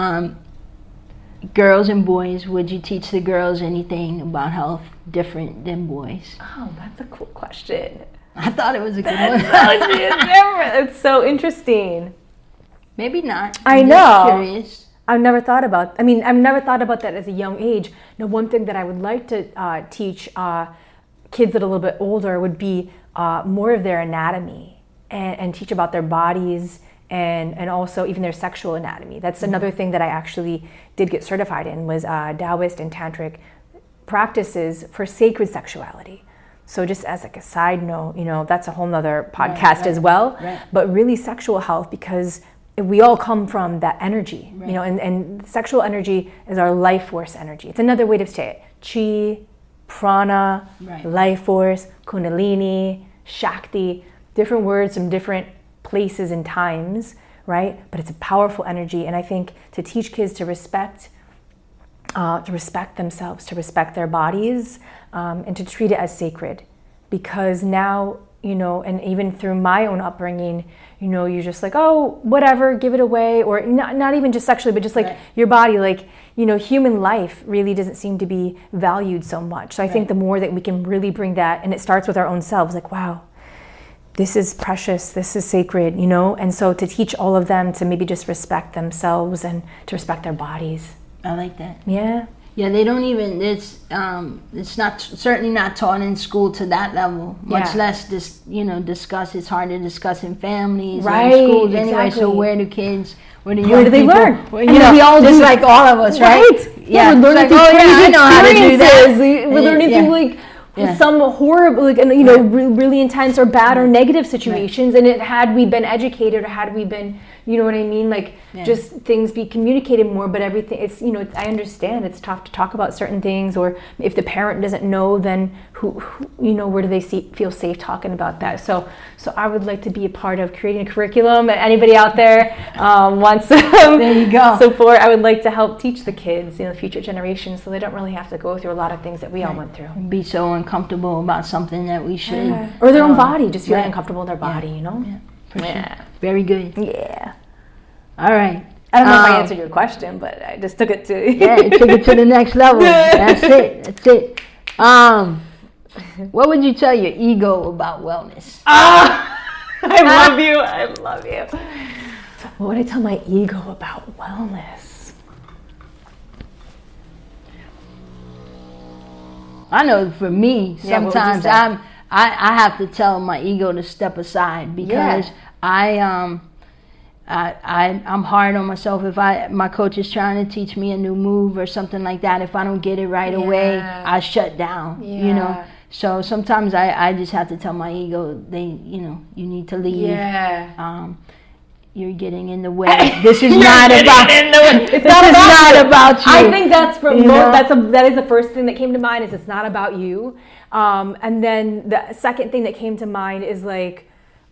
Girls and boys, would you teach the girls anything about health different than boys? Oh, that's a cool question. I thought it was a good one. It's so interesting. Maybe not. I know. Curious. I've never thought about that as a young age. Now, one thing that I would like to teach kids that are a little bit older would be more of their anatomy and teach about their bodies and also even their sexual anatomy. That's another thing that I actually did get certified in, was Taoist and Tantric practices for sacred sexuality. So just as like a side note, that's a whole nother podcast as well. Right. But really sexual health, because we all come from that energy, and sexual energy is our life force energy. It's another way to say it. Chi, prana, life force, kundalini, shakti, different words from different places and times, right? But it's a powerful energy. And I think to teach kids to respect themselves, to respect their bodies, and to treat it as sacred. Because now, and even through my own upbringing, you're just like, oh, whatever, give it away. Or not even just sexually, but just like your body, like, human life really doesn't seem to be valued so much. So I think the more that we can really bring that, and it starts with our own selves, like, wow, this is precious, this is sacred, and so to teach all of them to maybe just respect themselves and to respect their bodies. I like that. Yeah. Yeah, they don't even, it's not, certainly not taught in school to that level, much less discuss. It's hard to discuss in families and schools anyway. So where do they learn? We all just like all of us, right? Yeah, we're learning through crazy experiences. We're learning through some horrible, really intense or bad or negative situations. And had we been educated, or had we been, just things be communicated more. But everything, it's, I understand it's tough to talk about certain things, or if the parent doesn't know, then who where do they feel safe talking about that? So I would like to be a part of creating a curriculum. Anybody out there wants there you go. support, I would like to help teach the kids, future generations, so they don't really have to go through a lot of things that we all went through. Be so uncomfortable about something that we should, or their own body, just feeling uncomfortable in their body, Yeah, for sure. Very good. Yeah. All right. I don't know if I answered your question, but I just took it to took it to the next level. That's it. What would you tell your ego about wellness? I love you. What would I tell my ego about wellness? I know for me, sometimes I have to tell my ego to step aside, because I'm hard on myself. If my coach is trying to teach me a new move or something like that, if I don't get it right away, I shut down. So sometimes I just have to tell my ego, you need to leave. You're getting in the way. This is not about. It's not about you. I think that's that is the first thing that came to mind. Is it's not about you. And then the second thing that came to mind is like,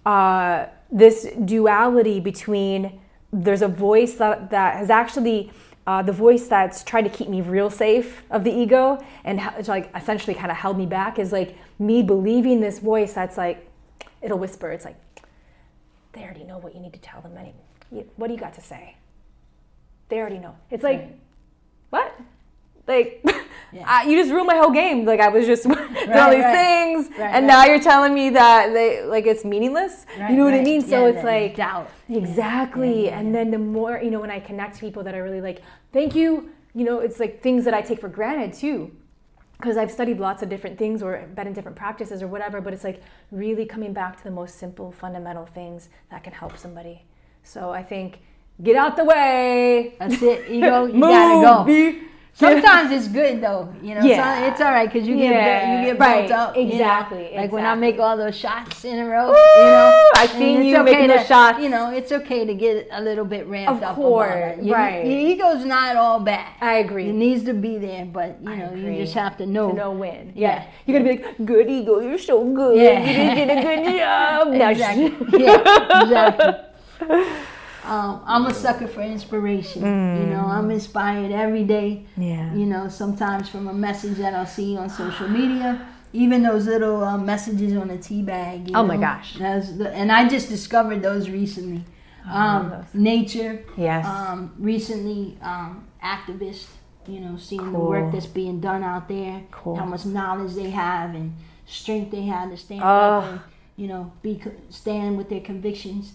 this duality between there's a voice that has actually the voice that's trying to keep me real safe of the ego and like essentially kind of held me back is like me believing this voice that's like, it'll whisper, it's like, they already know what you need to tell them. What do you got to say? They already know. It's like, what? Like, you just ruined my whole game. Like I was just doing all these things, and now you're telling me that it's meaningless. You know what I mean? So it's like doubt. Exactly. And then the more, when I connect to people that are really like, thank you. It's like things that I take for granted too, because I've studied lots of different things or been in different practices or whatever. But it's like really coming back to the most simple, fundamental things that can help somebody. So I think get out the way. That's it. Ego, you gotta go. Sometimes it's good though, it's all right because you get built up. Exactly. Like when I make all those shots in a row, I've seen you making those shots. It's okay to get a little bit ramped up. Of course, right. Your ego's not all bad. I agree. It needs to be there, but you just have to know. To know when. Yeah. You're gonna be like, good ego, you're so good. Yeah. You did a good job. Exactly. Exactly. I'm a sucker for inspiration. I'm inspired every day. Yeah. Sometimes from a message that I'll see on social media, even those little messages on a tea bag. Oh my gosh. And I just discovered those recently. Nature. Yes. Recently, activists. Seeing the work that's being done out there. Cool. How much knowledge they have and strength they have to stand up and stand with their convictions.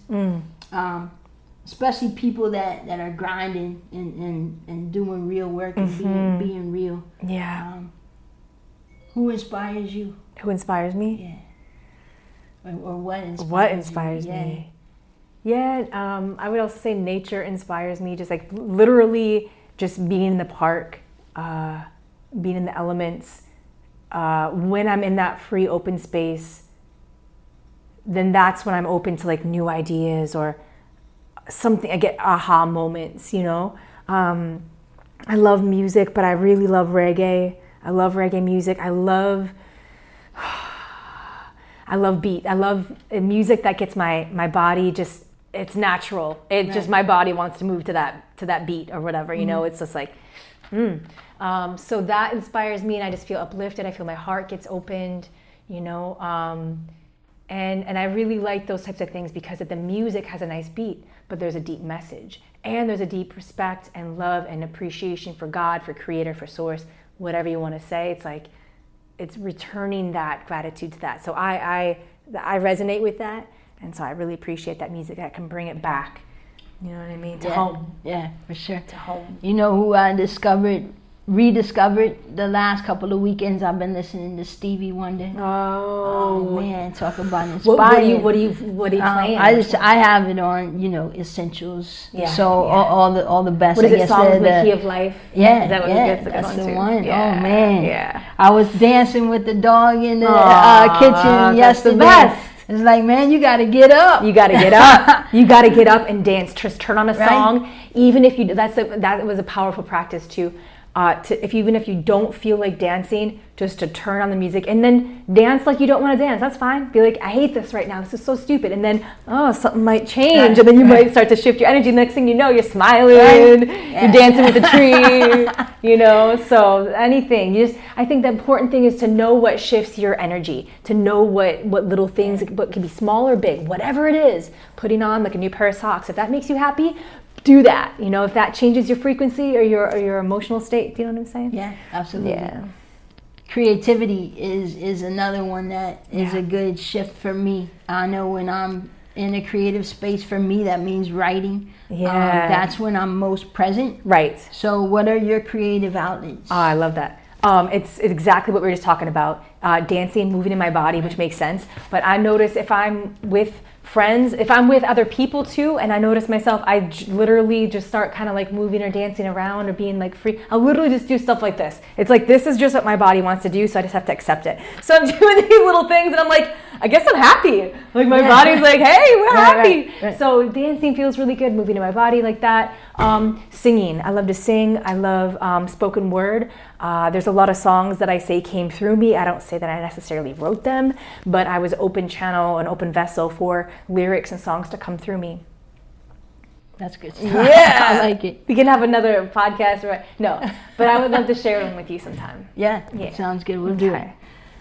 Especially people that are grinding and doing real work and being real. Yeah. Who inspires you? Who inspires me? Yeah. Or what inspires What inspires you? me? Yeah. I would also say nature inspires me. Just like literally just being in the park, being in the elements. When I'm in that free open space, then that's when I'm open to like new ideas or something. I get aha moments, I love music, but I really love reggae. I love reggae music. I love beat. I love music that gets my body just, it's natural. Just my body wants to move to that beat or whatever, it's just like, so that inspires me and I just feel uplifted. I feel my heart gets opened, and I really like those types of things because the music has a nice beat, but there's a deep message. And there's a deep respect and love and appreciation for God, for Creator, for Source, whatever you want to say. It's like, it's returning that gratitude to that. So I resonate with that. And so I really appreciate that music that can bring it back. You know what I mean? To home. Yeah, for sure. To home. You know who I rediscovered the last couple of weekends? I've been listening to Stevie Wonder. Oh man, talk about inspiring. What are you playing? I have it on, Essentials. Yeah. So all the best. What is it? Songs in the Key of Life. Yeah, is that what that's the one. Yeah. Oh man. Yeah. I was dancing with the dog in the kitchen yesterday. That's the best. It's like, man, you got to get up. You got to get up. You got to get up and dance. Just turn on a song, even if you. That was a powerful practice too. Even if you don't feel like dancing, just to turn on the music and then dance like you don't want to dance. That's fine. Be like, I hate this right now. This is so stupid. And then, something might change. And then you might start to shift your energy. Next thing you know, you're smiling. You're dancing with the tree. So anything. I think the important thing is to know what shifts your energy. To know what little things, what can be small or big, whatever it is. Putting on like a new pair of socks. If that makes you happy, do that. If that changes your frequency or your emotional state. Do you know what I'm saying? Yeah, absolutely. Yeah. Creativity is another one that is a good shift for me. I know when I'm in a creative space, for me that means writing. Yeah. That's when I'm most present. Right. So what are your creative outlets? Oh, I love that. It's exactly what we were just talking about. Dancing, moving in my body, which makes sense. But I notice if I'm with friends, if I'm with other people too, and I notice myself, I literally just start kind of like moving or dancing around or being like free. I'll literally just do stuff like this. It's like, this is just what my body wants to do, so I just have to accept it. So I'm doing these little things and I'm like, I guess I'm happy. Like my body's like, hey, we're happy. Right. So dancing feels really good, moving in my body like that. Singing, I love to sing. I love spoken word. There's a lot of songs that I say came through me. I don't say that I necessarily wrote them, but I was open channel, an open vessel for lyrics and songs to come through me. That's good. Yeah. I like it. We can have another podcast. No, but I would love to share them with you sometime. Yeah. Sounds good. We'll do it.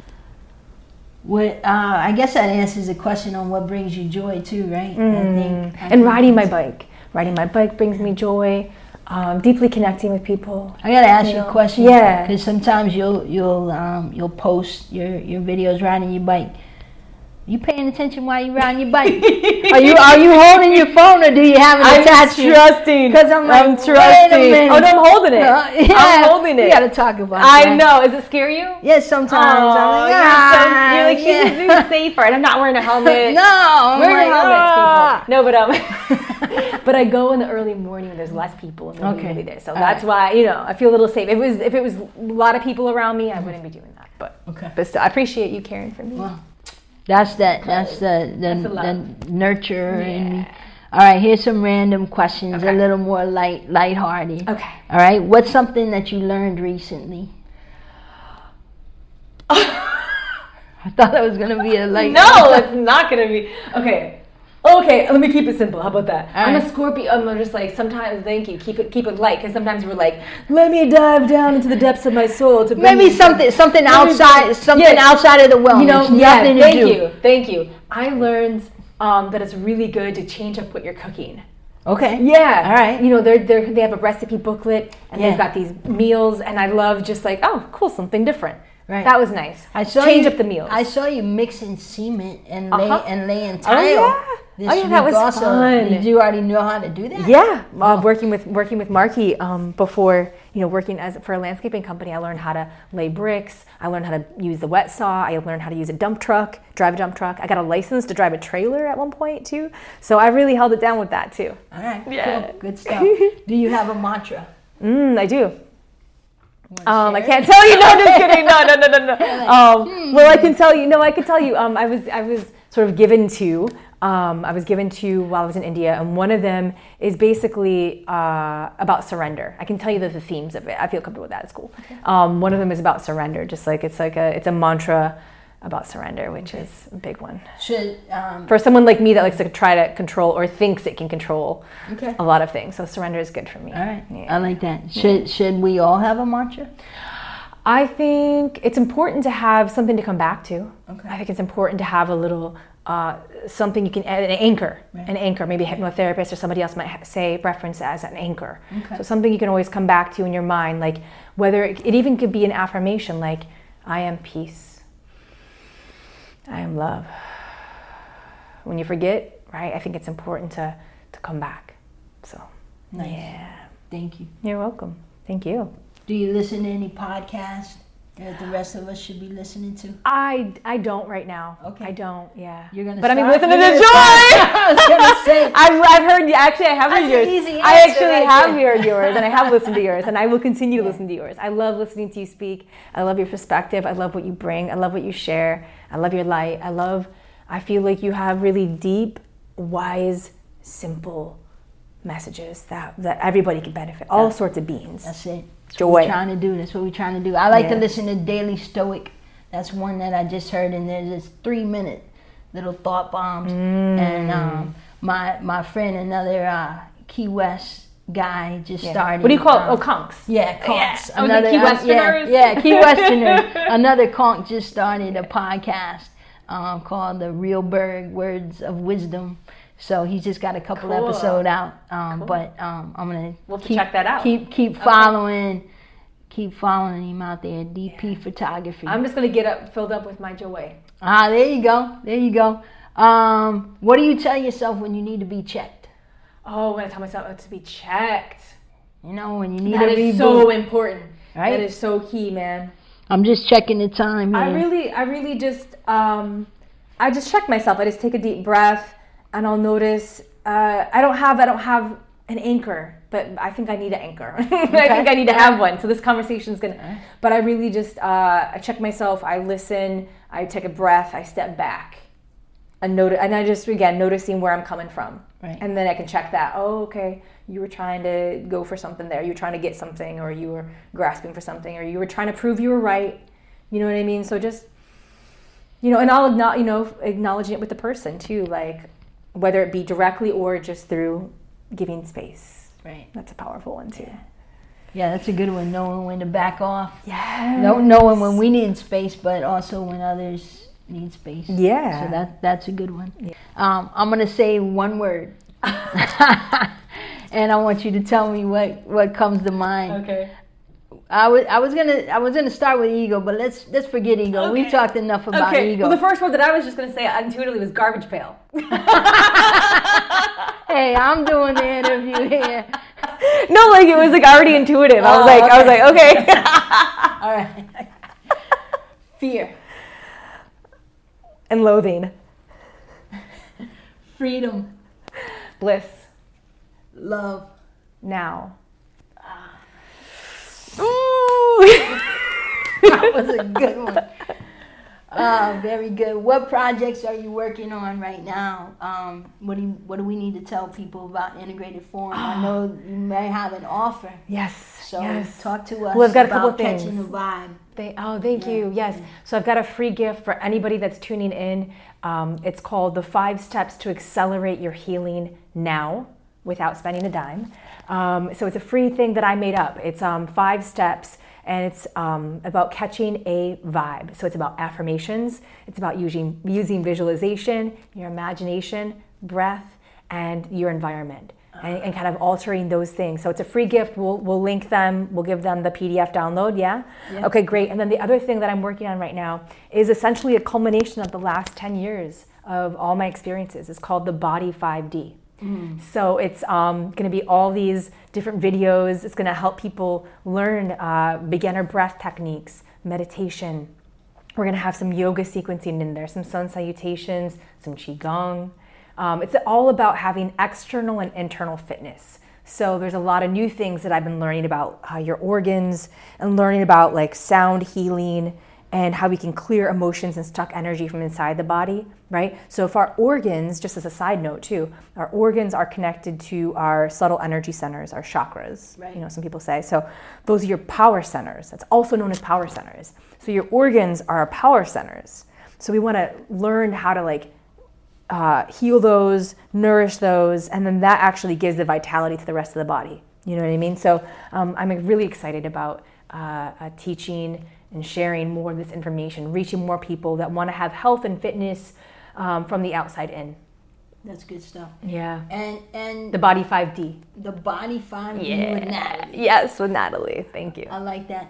I guess that answers the question on what brings you joy too, right? I think riding my bike. Riding my bike brings me joy. Deeply connecting with people. I gotta ask you a question. Yeah. Because sometimes you'll post your videos riding your bike. You paying attention while you riding your bike? Are you holding your phone or do you have it attached? I'm trusting. Because I'm trusting. Wait a minute. Oh no, I'm holding it. Yeah, I'm holding it. We gotta talk about that. that. I know. Does it scare you? Yes, sometimes. Oh, you're like, you can do safer, and I'm not wearing a helmet. No, I'm wearing helmets, people. No, but I go in the early morning when there's less people and nobody really there. So that's why I feel a little safe. If it was a lot of people around me, I wouldn't be doing that. But still, I appreciate you caring for me. Well, that's the nurture in me. All right, here's some random questions, a little more lighthearted. Okay. All right, what's something that you learned recently? I thought it was gonna be a light. No, it's not gonna be. Okay, let me keep it simple. How about that? I'm a Scorpio. I'm just like, sometimes, thank you, keep it light, because sometimes we're like, let me dive down into the depths of my soul to maybe something outside of the wellness. Thank you. I learned that it's really good to change up what you're cooking. Okay. Yeah. All right. They have a recipe booklet and they've got these meals, and I love just like, oh, cool, something different. Right. That was nice. Change up the meals. I saw you mixing cement and laying tile. That was fun. Did you already know how to do that? Yeah. Working with Marky before, working for a landscaping company, I learned how to lay bricks. I learned how to use the wet saw. I learned how to use drive a dump truck. I got a license to drive a trailer at one point too. So I really held it down with that too. All right. Yeah. Cool. Good stuff. Do you have a mantra? I do. I can't tell you. No, just kidding. No. Well, I can tell you. No, I can tell you. I was sort of given two. I was given two while I was in India, and one of them is basically about surrender. I can tell you the themes of it. I feel comfortable with that. It's cool. Okay. One of them is about surrender, just like it's a mantra about surrender, which is a big one. For someone like me that likes to try to control or thinks it can control a lot of things. So surrender is good for me. All right. Yeah. I like that. Should we all have a mantra? I think it's important to have something to come back to. Okay. I think it's important to have a little something you can add, an anchor. Right. An anchor. Maybe a hypnotherapist or somebody else might reference it as an anchor. Okay. So something you can always come back to in your mind, like whether it even could be an affirmation, like I am peace. I am love. When you forget, right, I think it's important to come back. So, nice. Yeah. Thank you. You're welcome. Thank you. Do you listen to any podcasts that the rest of us should be listening to? I don't right now. Okay. I don't, yeah. You're going to But start? I mean, listen to the joy! I was going to say. I've heard, actually, I have heard yours. Easy answer, I actually have heard yours, and I have listened to yours, and I will continue to listen to yours. I love listening to you speak. I love your perspective. I love what you bring. I love what you share. I love your light. I feel like you have really deep, wise, simple messages that everybody can benefit. All sorts of beings. That's it. Joy. That's what we're trying to do. I like to listen to Daily Stoic. That's one that I just heard, and there's this 3-minute little thought bombs. And my friend, another Key West guy, just started. What do you call it? Conks. Yeah, Conks. Yeah. Another Key Westerners. Yeah, Key Westerners. Another Conk just started a podcast called The Real Berg Words of Wisdom. So he's just got a couple episodes out, but I'm gonna check that out. Keep following him out there. DP Photography. I'm just gonna filled up with my joy. There you go. What do you tell yourself when you need to be checked? Oh, when I tell myself to be checked. When you need that to be so important. Right? That is so key, man. I'm just checking the time here. I really just I just check myself. I just take a deep breath. And I'll notice I don't have an anchor, but I think I need an anchor. Okay. I think I need to have one. So this conversation's gonna. But I really just I check myself. I listen. I take a breath. I step back, and I just noticing where I'm coming from. Right. And then I can check that. Oh, okay. You were trying to go for something there. You were trying to get something, or you were grasping for something, or you were trying to prove you were right. You know what I mean? So just and I'll acknowledging it with the person too, like. whether it be directly or just through giving space. Right. That's a powerful one too. Yeah, that's a good one. Knowing when to back off. Yeah. Knowing when we need space, but also when others need space. Yeah. So that's a good one. Yeah. I'm gonna say one word, and I want you to tell me what comes to mind. Okay. I was gonna start with ego, but let's forget ego. Okay. We've talked enough about ego. Well, the first word that I was just gonna say intuitively was garbage pail. Hey, I'm doing the interview here. No, like it was like already intuitive. I was like, okay. All right. Fear. And loathing. Freedom. Bliss. Love. Now. Ooh. That was a good one. Very good. What projects are you working on right now? What do we need to tell people about Integrated Forum? I know you may have an offer. Yes. So yes. talk to us Well, I've got a about couple things. catching the vibe. Thank you. Yes. So I've got a free gift for anybody that's tuning in. It's called the 5 Steps to Accelerate Your Healing Now without spending a dime. So it's a free thing that I made up. It's 5 steps. And it's about catching a vibe. So it's about affirmations. It's about using visualization, your imagination, breath, and your environment, and kind of altering those things. So it's a free gift. We'll link them. We'll give them the PDF download. Yeah? Okay, great. And then the other thing that I'm working on right now is essentially a culmination of the last 10 years of all my experiences. It's called the Body 5D. So it's going to be all these different videos. It's going to help people learn beginner breath techniques, meditation. We're going to have some yoga sequencing in there, some sun salutations, some qigong. It's all about having external and internal fitness. So there's a lot of new things that I've been learning about your organs and learning about like sound healing and how we can clear emotions and stuck energy from inside the body, right? So if our organs, just as a side note too, our organs are connected to our subtle energy centers, our chakras, right. You know, some people say. So those are your power centers. That's also known as power centers. So your organs are our power centers. So we want to learn how to like heal those, nourish those, and then that actually gives the vitality to the rest of the body. You know what I mean? So I'm really excited about teaching and sharing more of this information, reaching more people that want to have health and fitness from the outside in. That's good stuff. Yeah. And the Body 5D. The Body 5D with Natalie. Yes, with Natalie. Thank you. I like that.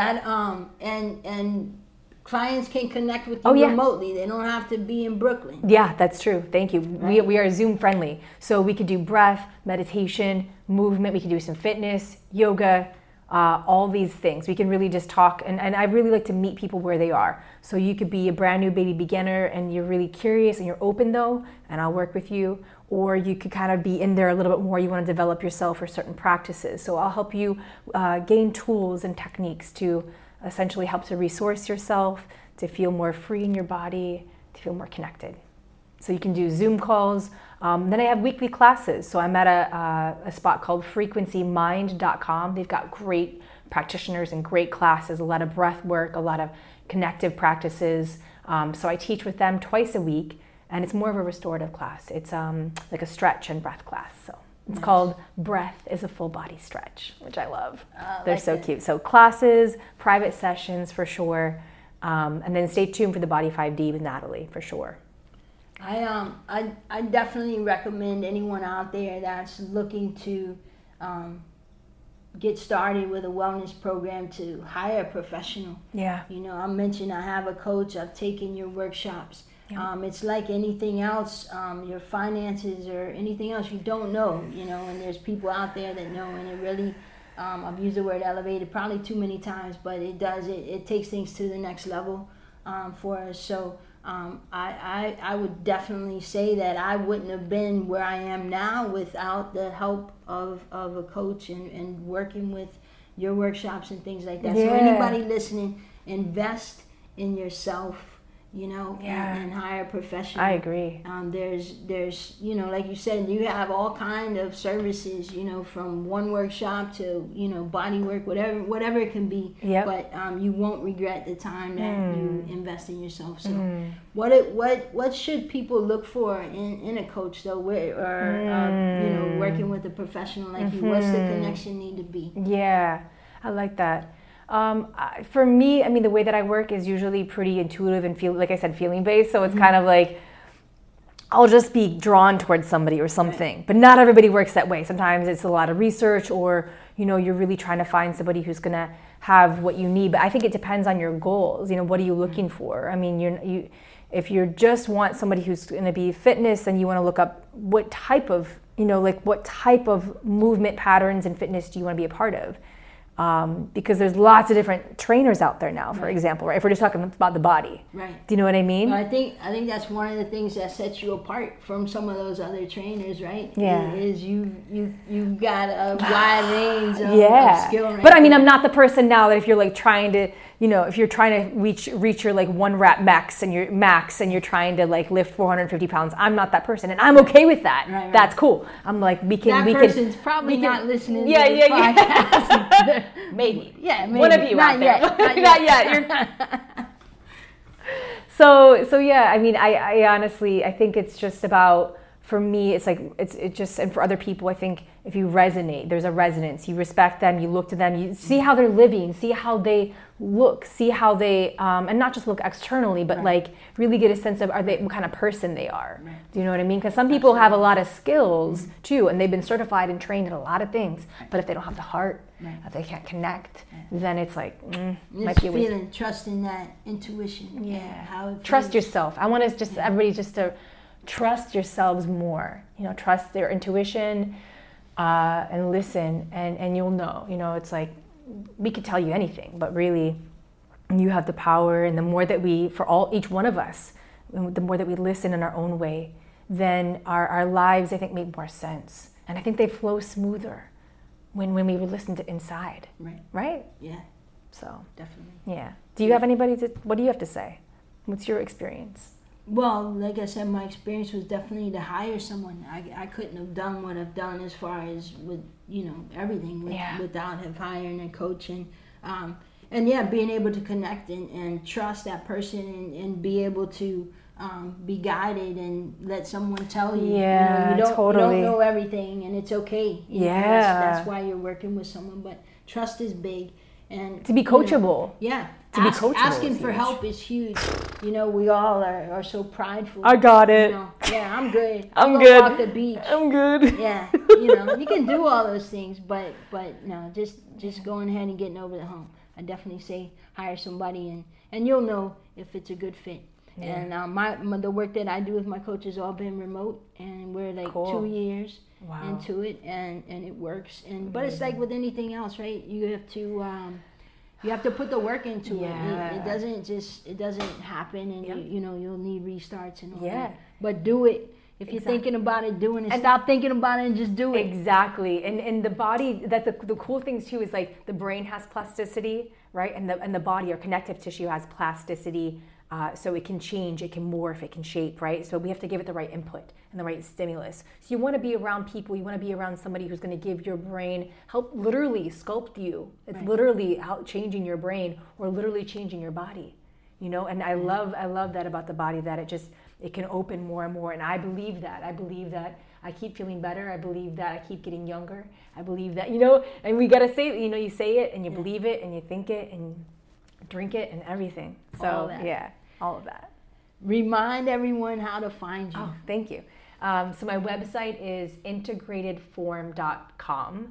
And clients can connect with you remotely. They don't have to be in Brooklyn. Yeah, that's true. Thank you. Right. We are Zoom friendly. So we could do breath, meditation, movement. We could do some fitness, yoga, all these things. We can really just talk. And I really like to meet people where they are. So you could be a brand new baby beginner and you're really curious and you're open though, and I'll work with you. Or you could kind of be in there a little bit more. You want to develop yourself for certain practices. So I'll help you gain tools and techniques to essentially help to resource yourself, to feel more free in your body, to feel more connected. So you can do Zoom calls. Then I have weekly classes. So I'm at a spot called frequencymind.com. They've got great practitioners and great classes, a lot of breath work, a lot of connective practices. So I teach with them twice a week, and it's more of a restorative class. It's like a stretch and breath class. So it's called Breath is a Full Body Stretch, which I love. They're so cute. So classes, private sessions for sure. And then stay tuned for the Body 5D with Natalie for sure. I definitely recommend anyone out there that's looking to get started with a wellness program to hire a professional. Yeah. You know, I mentioned I have a coach. I've taken your workshops. Yeah. It's like anything else, your finances or anything else you don't know, you know, and there's people out there that know, and it really, I've used the word elevated probably too many times, but it takes things to the next level for us. So I would definitely say that I wouldn't have been where I am now without the help of a coach and working with your workshops and things like that. Yeah. So anybody listening, invest in yourself. you know, Yeah. and hire a professional. I agree. There's you know, like you said, you have all kind of services, you know, from one workshop to, you know, body work, whatever it can be. Yep. But you won't regret the time that you invest in yourself. So what should people look for in a coach though, you know, working with a professional like you? What's the connection need to be? Yeah, I like that. For me, I mean, the way that I work is usually pretty intuitive and like I said, feeling based. So it's kind of like, I'll just be drawn towards somebody or something, but not everybody works that way. Sometimes it's a lot of research, or, you know, you're really trying to find somebody who's going to have what you need. But I think it depends on your goals. You know, what are you looking for? I mean, if you just want somebody who's going to be fitness, then you want to look up what type of, you know, like what type of movement patterns and fitness do you want to be a part of? Because there's lots of different trainers out there now, for example, right? If we're just talking about the body. Right. Do you know what I mean? Well, I think that's one of the things that sets you apart from some of those other trainers, right? Yeah. Is you've got a wide range of skill. Right? But I mean, I'm not the person now that if you're like trying to, you know, if you're trying to reach your like 1 rep max and you're trying to like lift 450 pounds, I'm not that person, and I'm okay with that. Right. That's cool. I'm like, that person's probably not listening. Yeah, to this podcast. Maybe. Yeah, maybe. One of you not out yet. there. Not yet. So yeah, I mean, I honestly, I think it's just about, for me, it's like, it just, and for other people, I think if you resonate, there's a resonance, you respect them, you look to them, you see how they're living, see how they look, see how they, and not just look externally, but like really get a sense of what kind of person they are. Right. Do you know what I mean? Because some people have a lot of skills too, and they've been certified and trained in a lot of things, but if they don't have the heart, if they can't connect, then it's like, might be a waste. Feeling, trusting that intuition. Yeah. How it trust yourself. I want to just, everybody just to trust yourselves more, you know, trust their intuition, and listen, and you'll know, you know, it's like, we could tell you anything, but really you have the power. And the more that each one of us, the more that we listen in our own way, then our lives, I think, make more sense. And I think they flow smoother when we would listen to inside. Right? Yeah. So definitely. Yeah. Do you have what do you have to say? What's your experience? Well, like I said, my experience was definitely to hire someone. I couldn't have done what I've done as far as with, you know, everything without hiring a coach, and being able to connect and trust that person and be able to be guided and let someone tell you. Yeah, you don't totally. You don't know everything, and it's okay. You know, that's why you're working with someone. But trust is big, and to be coachable. To be coachable. Asking for help is huge. You know, we all are so prideful. I got it. You know, yeah, I'm good. I'm good. Walk the beach. I'm good. Yeah, you know, you can do all those things, but no, just going ahead and getting over the hump. I definitely say hire somebody, and you'll know if it's a good fit. Yeah. And the work that I do with my coach has all been remote, and we're like 2 years into it, and it works. But it's like with anything else, right? You have to put the work into it. It doesn't happen, and you know, you'll need restarts and all that. But do it. If you're thinking about it, doing it. And stop thinking about it and just do it. Exactly. And the body, the cool things too is like the brain has plasticity, right? And the body, or connective tissue, has plasticity. So it can change, it can morph, it can shape, right? So we have to give it the right input and the right stimulus. So you want to be around people, you want to be around somebody who's going to give your brain, help literally sculpt you. It's literally changing your brain, or literally changing your body, you know? And I love that about the body, that it can open more and more. And I believe that I keep feeling better. I believe that I keep getting younger. I believe that, you know, and we got to say, you know, you say it and you believe it and you think it and drink it and everything. So all of that. Remind everyone how to find you. Oh, thank you. So my website is integratedform.com,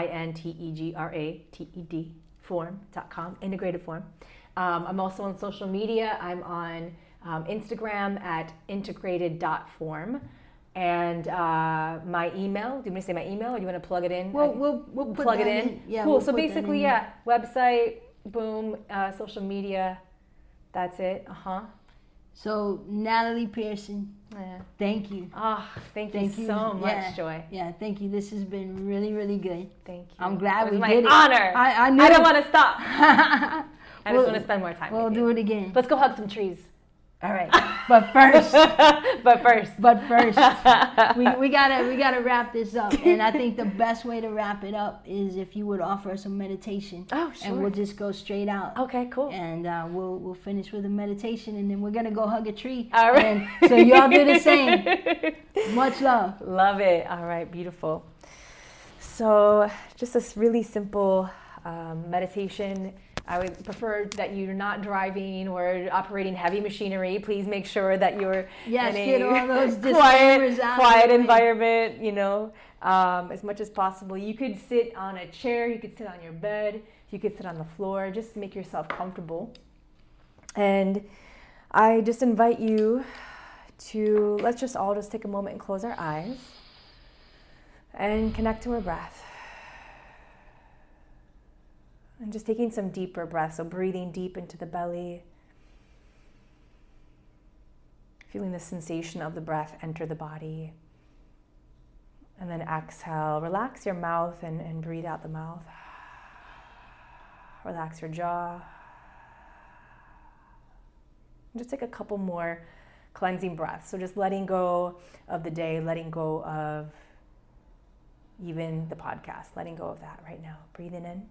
INTEGRATED form.com, integrated form. I'm also on social media. I'm on Instagram at integrated.form. And my email, do you want me to say my email, or do you want to plug it in? Well, we'll plug it in. Yeah, cool. So basically, website, boom, social media, that's it. So Natalie Pearson, thank you. Thank you so much, Joy. Yeah, thank you. This has been really, really good. Thank you. I'm glad we did it. It was my honor. I knew I don't want to stop. I just want to spend more time with you. We'll do it again. Let's go hug some trees. All right, but first, we gotta wrap this up, and I think the best way to wrap it up is if you would offer us a meditation. Oh, sure. And we'll just go straight out. Okay, cool. And we'll finish with a meditation, and then we're gonna go hug a tree. All right. And so y'all do the same. Much love. Love it. All right, beautiful. So just a really simple meditation. I would prefer that you're not driving or operating heavy machinery. Please make sure that you're in get all those quiet environment, as much as possible. You could sit on a chair, you could sit on your bed, you could sit on the floor. Just make yourself comfortable. And I just invite you to, let's just all just take a moment and close our eyes and connect to our breath. And just taking some deeper breaths, so breathing deep into the belly. Feeling the sensation of the breath enter the body. And then exhale. Relax your mouth and breathe out the mouth. Relax your jaw. And just take a couple more cleansing breaths. So just letting go of the day, letting go of even the podcast, letting go of that right now. Breathing in.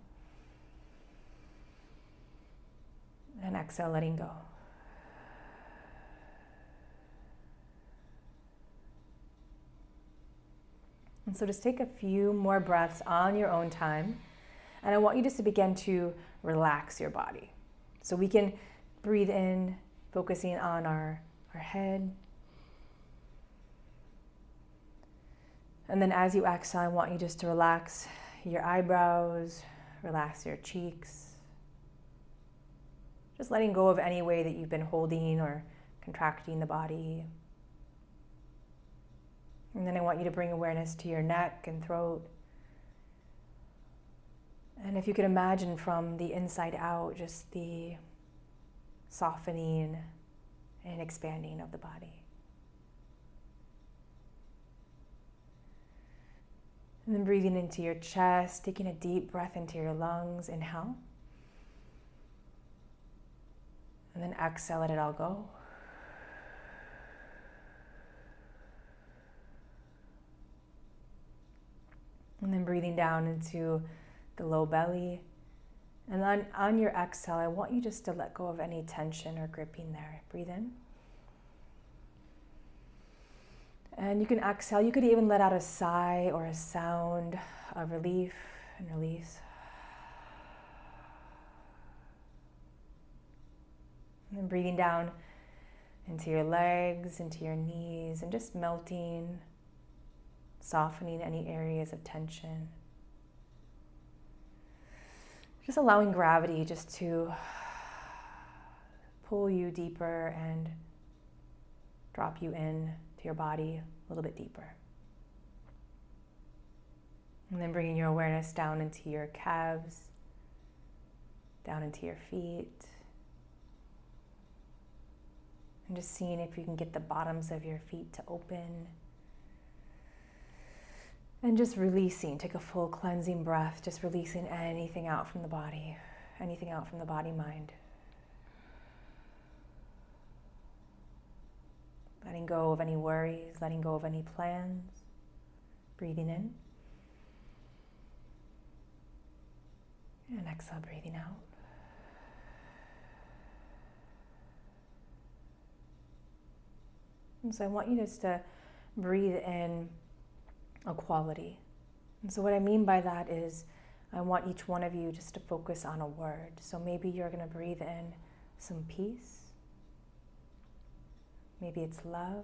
And exhale, letting go. And so just take a few more breaths on your own time. And I want you just to begin to relax your body. So we can breathe in, focusing on our head. And then as you exhale, I want you just to relax your eyebrows, relax your cheeks. Just letting go of any way that you've been holding or contracting the body. And then I want you to bring awareness to your neck and throat. And if you could imagine from the inside out, just the softening and expanding of the body. And then breathing into your chest, taking a deep breath into your lungs. Inhale. And then exhale, let it all go. And then breathing down into the low belly. And then on your exhale, I want you just to let go of any tension or gripping there. Breathe in. And you can exhale. You could even let out a sigh or a sound of relief and release. And then breathing down into your legs, into your knees, and just melting, softening any areas of tension. Just allowing gravity just to pull you deeper and drop you in to your body a little bit deeper. And then bringing your awareness down into your calves, down into your feet. And just seeing if you can get the bottoms of your feet to open. And just releasing, take a full cleansing breath, just releasing anything out from the body, anything out from the body-mind. Letting go of any worries, letting go of any plans. Breathing in. And exhale, breathing out. And so I want you just to breathe in a quality. And so what I mean by that is I want each one of you just to focus on a word. So maybe you're going to breathe in some peace. Maybe it's love.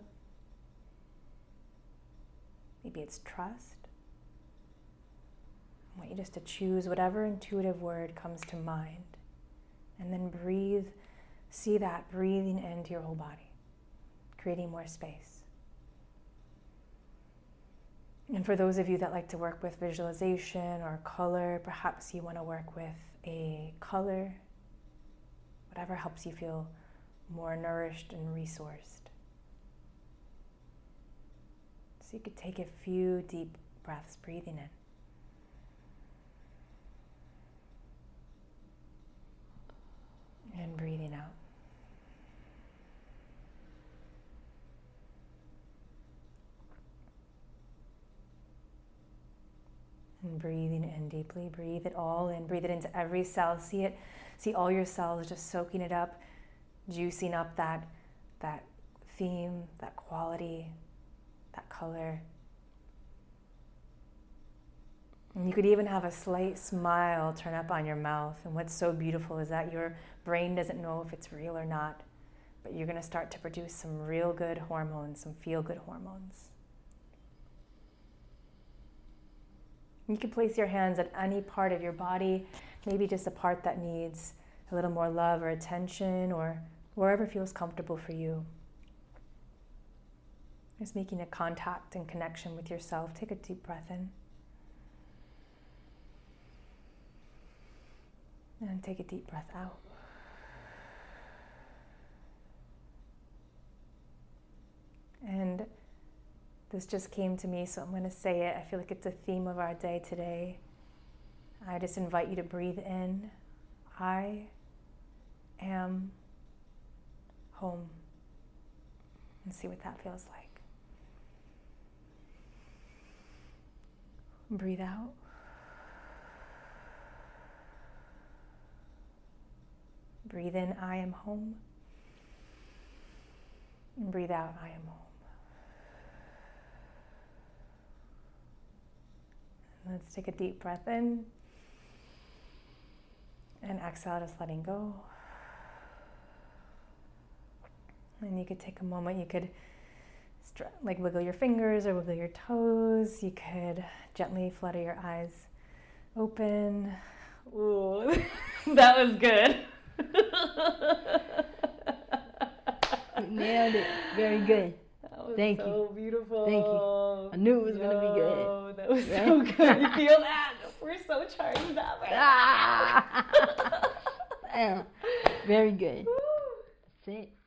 Maybe it's trust. I want you just to choose whatever intuitive word comes to mind. And then breathe, see that breathing into your whole body, creating more space. And for those of you that like to work with visualization or color, perhaps you want to work with a color, whatever helps you feel more nourished and resourced. So you could take a few deep breaths, breathing in and breathing out. breathing in deeply. Breathe it all in. Breathe it into every cell. See all your cells just soaking it up, juicing up that theme, that quality, that color. And you could even have a slight smile turn up on your mouth. And what's so beautiful is that your brain doesn't know if it's real or not, but you're going to start to produce some real good hormones, some feel-good hormones. You can place your hands at any part of your body, maybe just a part that needs a little more love or attention, or wherever feels comfortable for you. Just making a contact and connection with yourself. Take a deep breath in. And take a deep breath out. And this just came to me, so I'm going to say it. I feel like it's a theme of our day today. I just invite you to breathe in. I am home. And see what that feels like. Breathe out. Breathe in, I am home. And breathe out, I am home. And let's take a deep breath in. And exhale, just letting go. And you could take a moment, you could like wiggle your fingers or wiggle your toes. You could gently flutter your eyes open. Ooh, that was good. You nailed it. Very good. That was Thank so you. beautiful. Thank you. I knew it was going to be good. That was Right? so good. You feel that? We're so charged up right now. Damn. Very good. That's it.